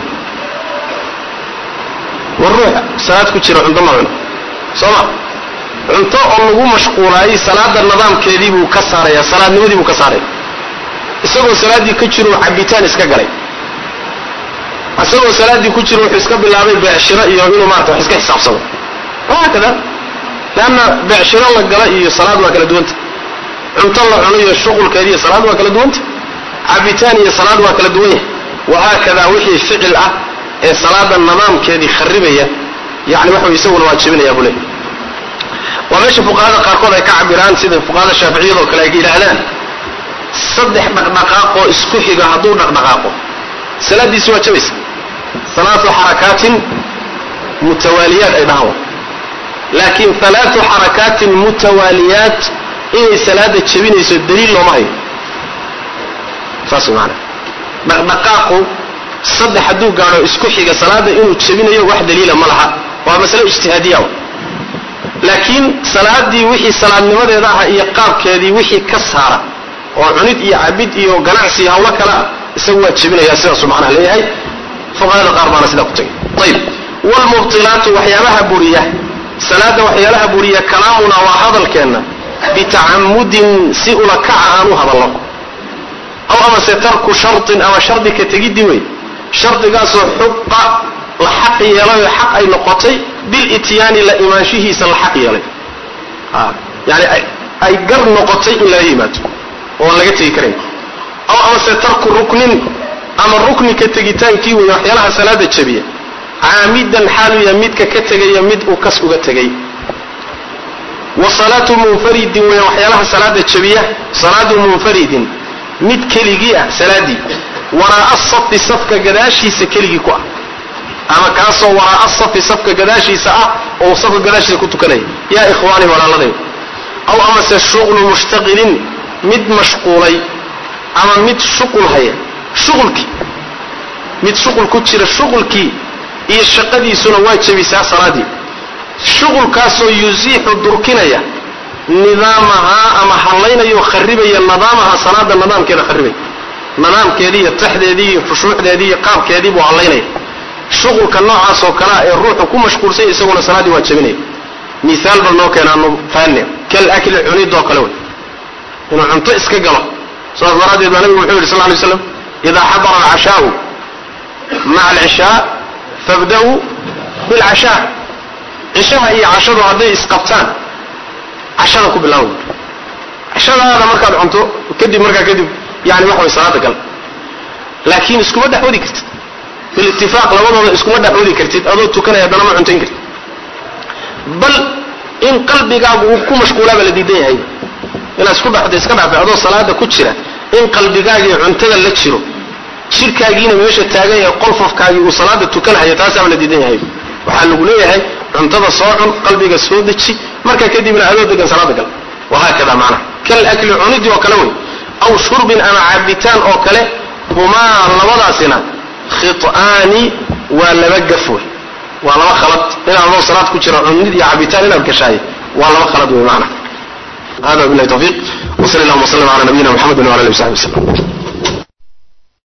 war ruux salaad ku jiro cunto ma cuno sooma cunto oo lagu mashquulaayey salaada nidaamkeedii buu ka saaraya salaadnimadii buu ka saaraya isagoo salaaddii ku jiro cabitaan iska galay isagoo salaaddii ku jiro wuxuu iska bilaabay beecshiro iyo inuu maarata wax iska xisaabsado hakada leanna beecshiro la gala iyo salaad waa kala duwanta cunto la cuno iyo shuqulkeedi iyo salaad waa kala duwanta cabitaan iyo salaad waa kala duwan yahay wahaakada wixii ficil ah ee salaada nidaamkeedii kharibaya yani waxa isaguna waa jebinaya buu leeyahay waa meesha fuqahada qaarkood ay ka cabiraan sida fuqahada shaaficiyada oo kale ay yidhaahdaan saddex dhaqdhaqaaqoo isku xiga hadduu dhaqdhaqaaqo salaadiisi waa jabaysa salaatu xarakaatin mutawaaliyaat ay dhahaan laakiin alaatu xarakaatin mutawaaliyaat inay salaada jebinayso daliil looma hayo saas maana dhaqdhaqaaqu saddex hadduu gaadho isku xiga salaada inuu jebinayo wax daliila ma laha waa masale ijtihaadiya laakiin salaadii wixii salaadnimadeeda ah iyo qaabkeedii wixii ka saara oo cunid iyo cabid iyo ganacsi hawlo kale ah isagu waa jebinaya sidaasuu macnaha leeyahay fuqahada qaar baana sidaa ku tagay ayib waalmubtilaatu waxyaabaha buriya salaada waxyaalaha buriya kalaamuna waa hadalkeenna bitacamudin si ula kaca aan u hadalno aw amase tarku shartin ama shardi ka tegiddi wey shardigaasoo xuqa la xaq yeelayo xaq ay noqotay bilityaani la imaanshihiisa la xaq yeelay yani ay gar noqotay in laga yimaado oo aan laga tegi karayn aw amase tarku ruknin ama rukni ka tegitaankii wey waxyaalaha salaada jabiya caamidan xaaluya midka ka tegaya mid uu kas uga tegay wa salaatu munfaridin wey waxyaalaha salaada jabiya salaadu munfaridin mid keligii ah salaadii waraa'a safi safka gadaashiisa keligii ku ah ama kaasoo waraa'a safi safka gadaashiisa ah oo safka gadaashiisa ku tukanaya yaa ikhwaani walaaladay aw amase shuqlu mushtaqilin mid mashquulay ama mid shuqul haya shuqulkii mid shuqul ku jira shuqulkii iyo shaqadiisuna waa jabisaa salaadii shuqulkaasoo yusiixu durkinaya nidaamahaa ama hallaynayo kharibaya nidaamaha salaada nidaamkeeda kharibaya nidaamkeedii iyo taxdeedii iyo khushuucdeedii iyo qaabkeedii buu hallaynaya shuqulka noocaas oo kalea ee ruuxu ku mashquulsay isaguna salaaddii waa jabinaya miaal bal noo keenaano faane kal akli cunidoo kale wey inuu cunto iska galo saas daraaddeed baa nabigu wuxuu yidhi sal lay slam idaa xadara alcashaau maca alcishaa fabda-uu bilcashaa cishaha iyo cashadu hadday isqabtaan عشان ku bilaw ashadaada markaad cunto kadib markaa kadib yani wax way salaada gal laakiin iskuma dhaxoodi kartid bil ittifaaq labadooda iskuma dhaxoodi kartid adoo tukanaya dana ma cuntayn kartid bal in qalbigaagu uu ku mashquulaba la diidan yahay inaad isku dhaxdo iska dhaafay adoo salaada ku jira in qalbigaaga iyo cuntada la jiro shirkaagiina meesha taagan yahay qolfafkaagi uu salaada tukanayo taas ama la diidan yahay waxa lagu leeyahay cuntada soo cun qalbiga soo deji marka kadibna adoo degan salaada gal waxa kada macna kal akli cunidi oo kale way aw shurbin ama cabitaan oo kale huma labadaasina khitaani wa laba gafo wa laba khalad ina loo salaad ku jiro cunidi iyo cabitaan ina gashay wa laba khalad way macna hada billahi tawfiq wa sallallahu wa sallam ala nabiyyina muhammad wa ala alihi wa sahbihi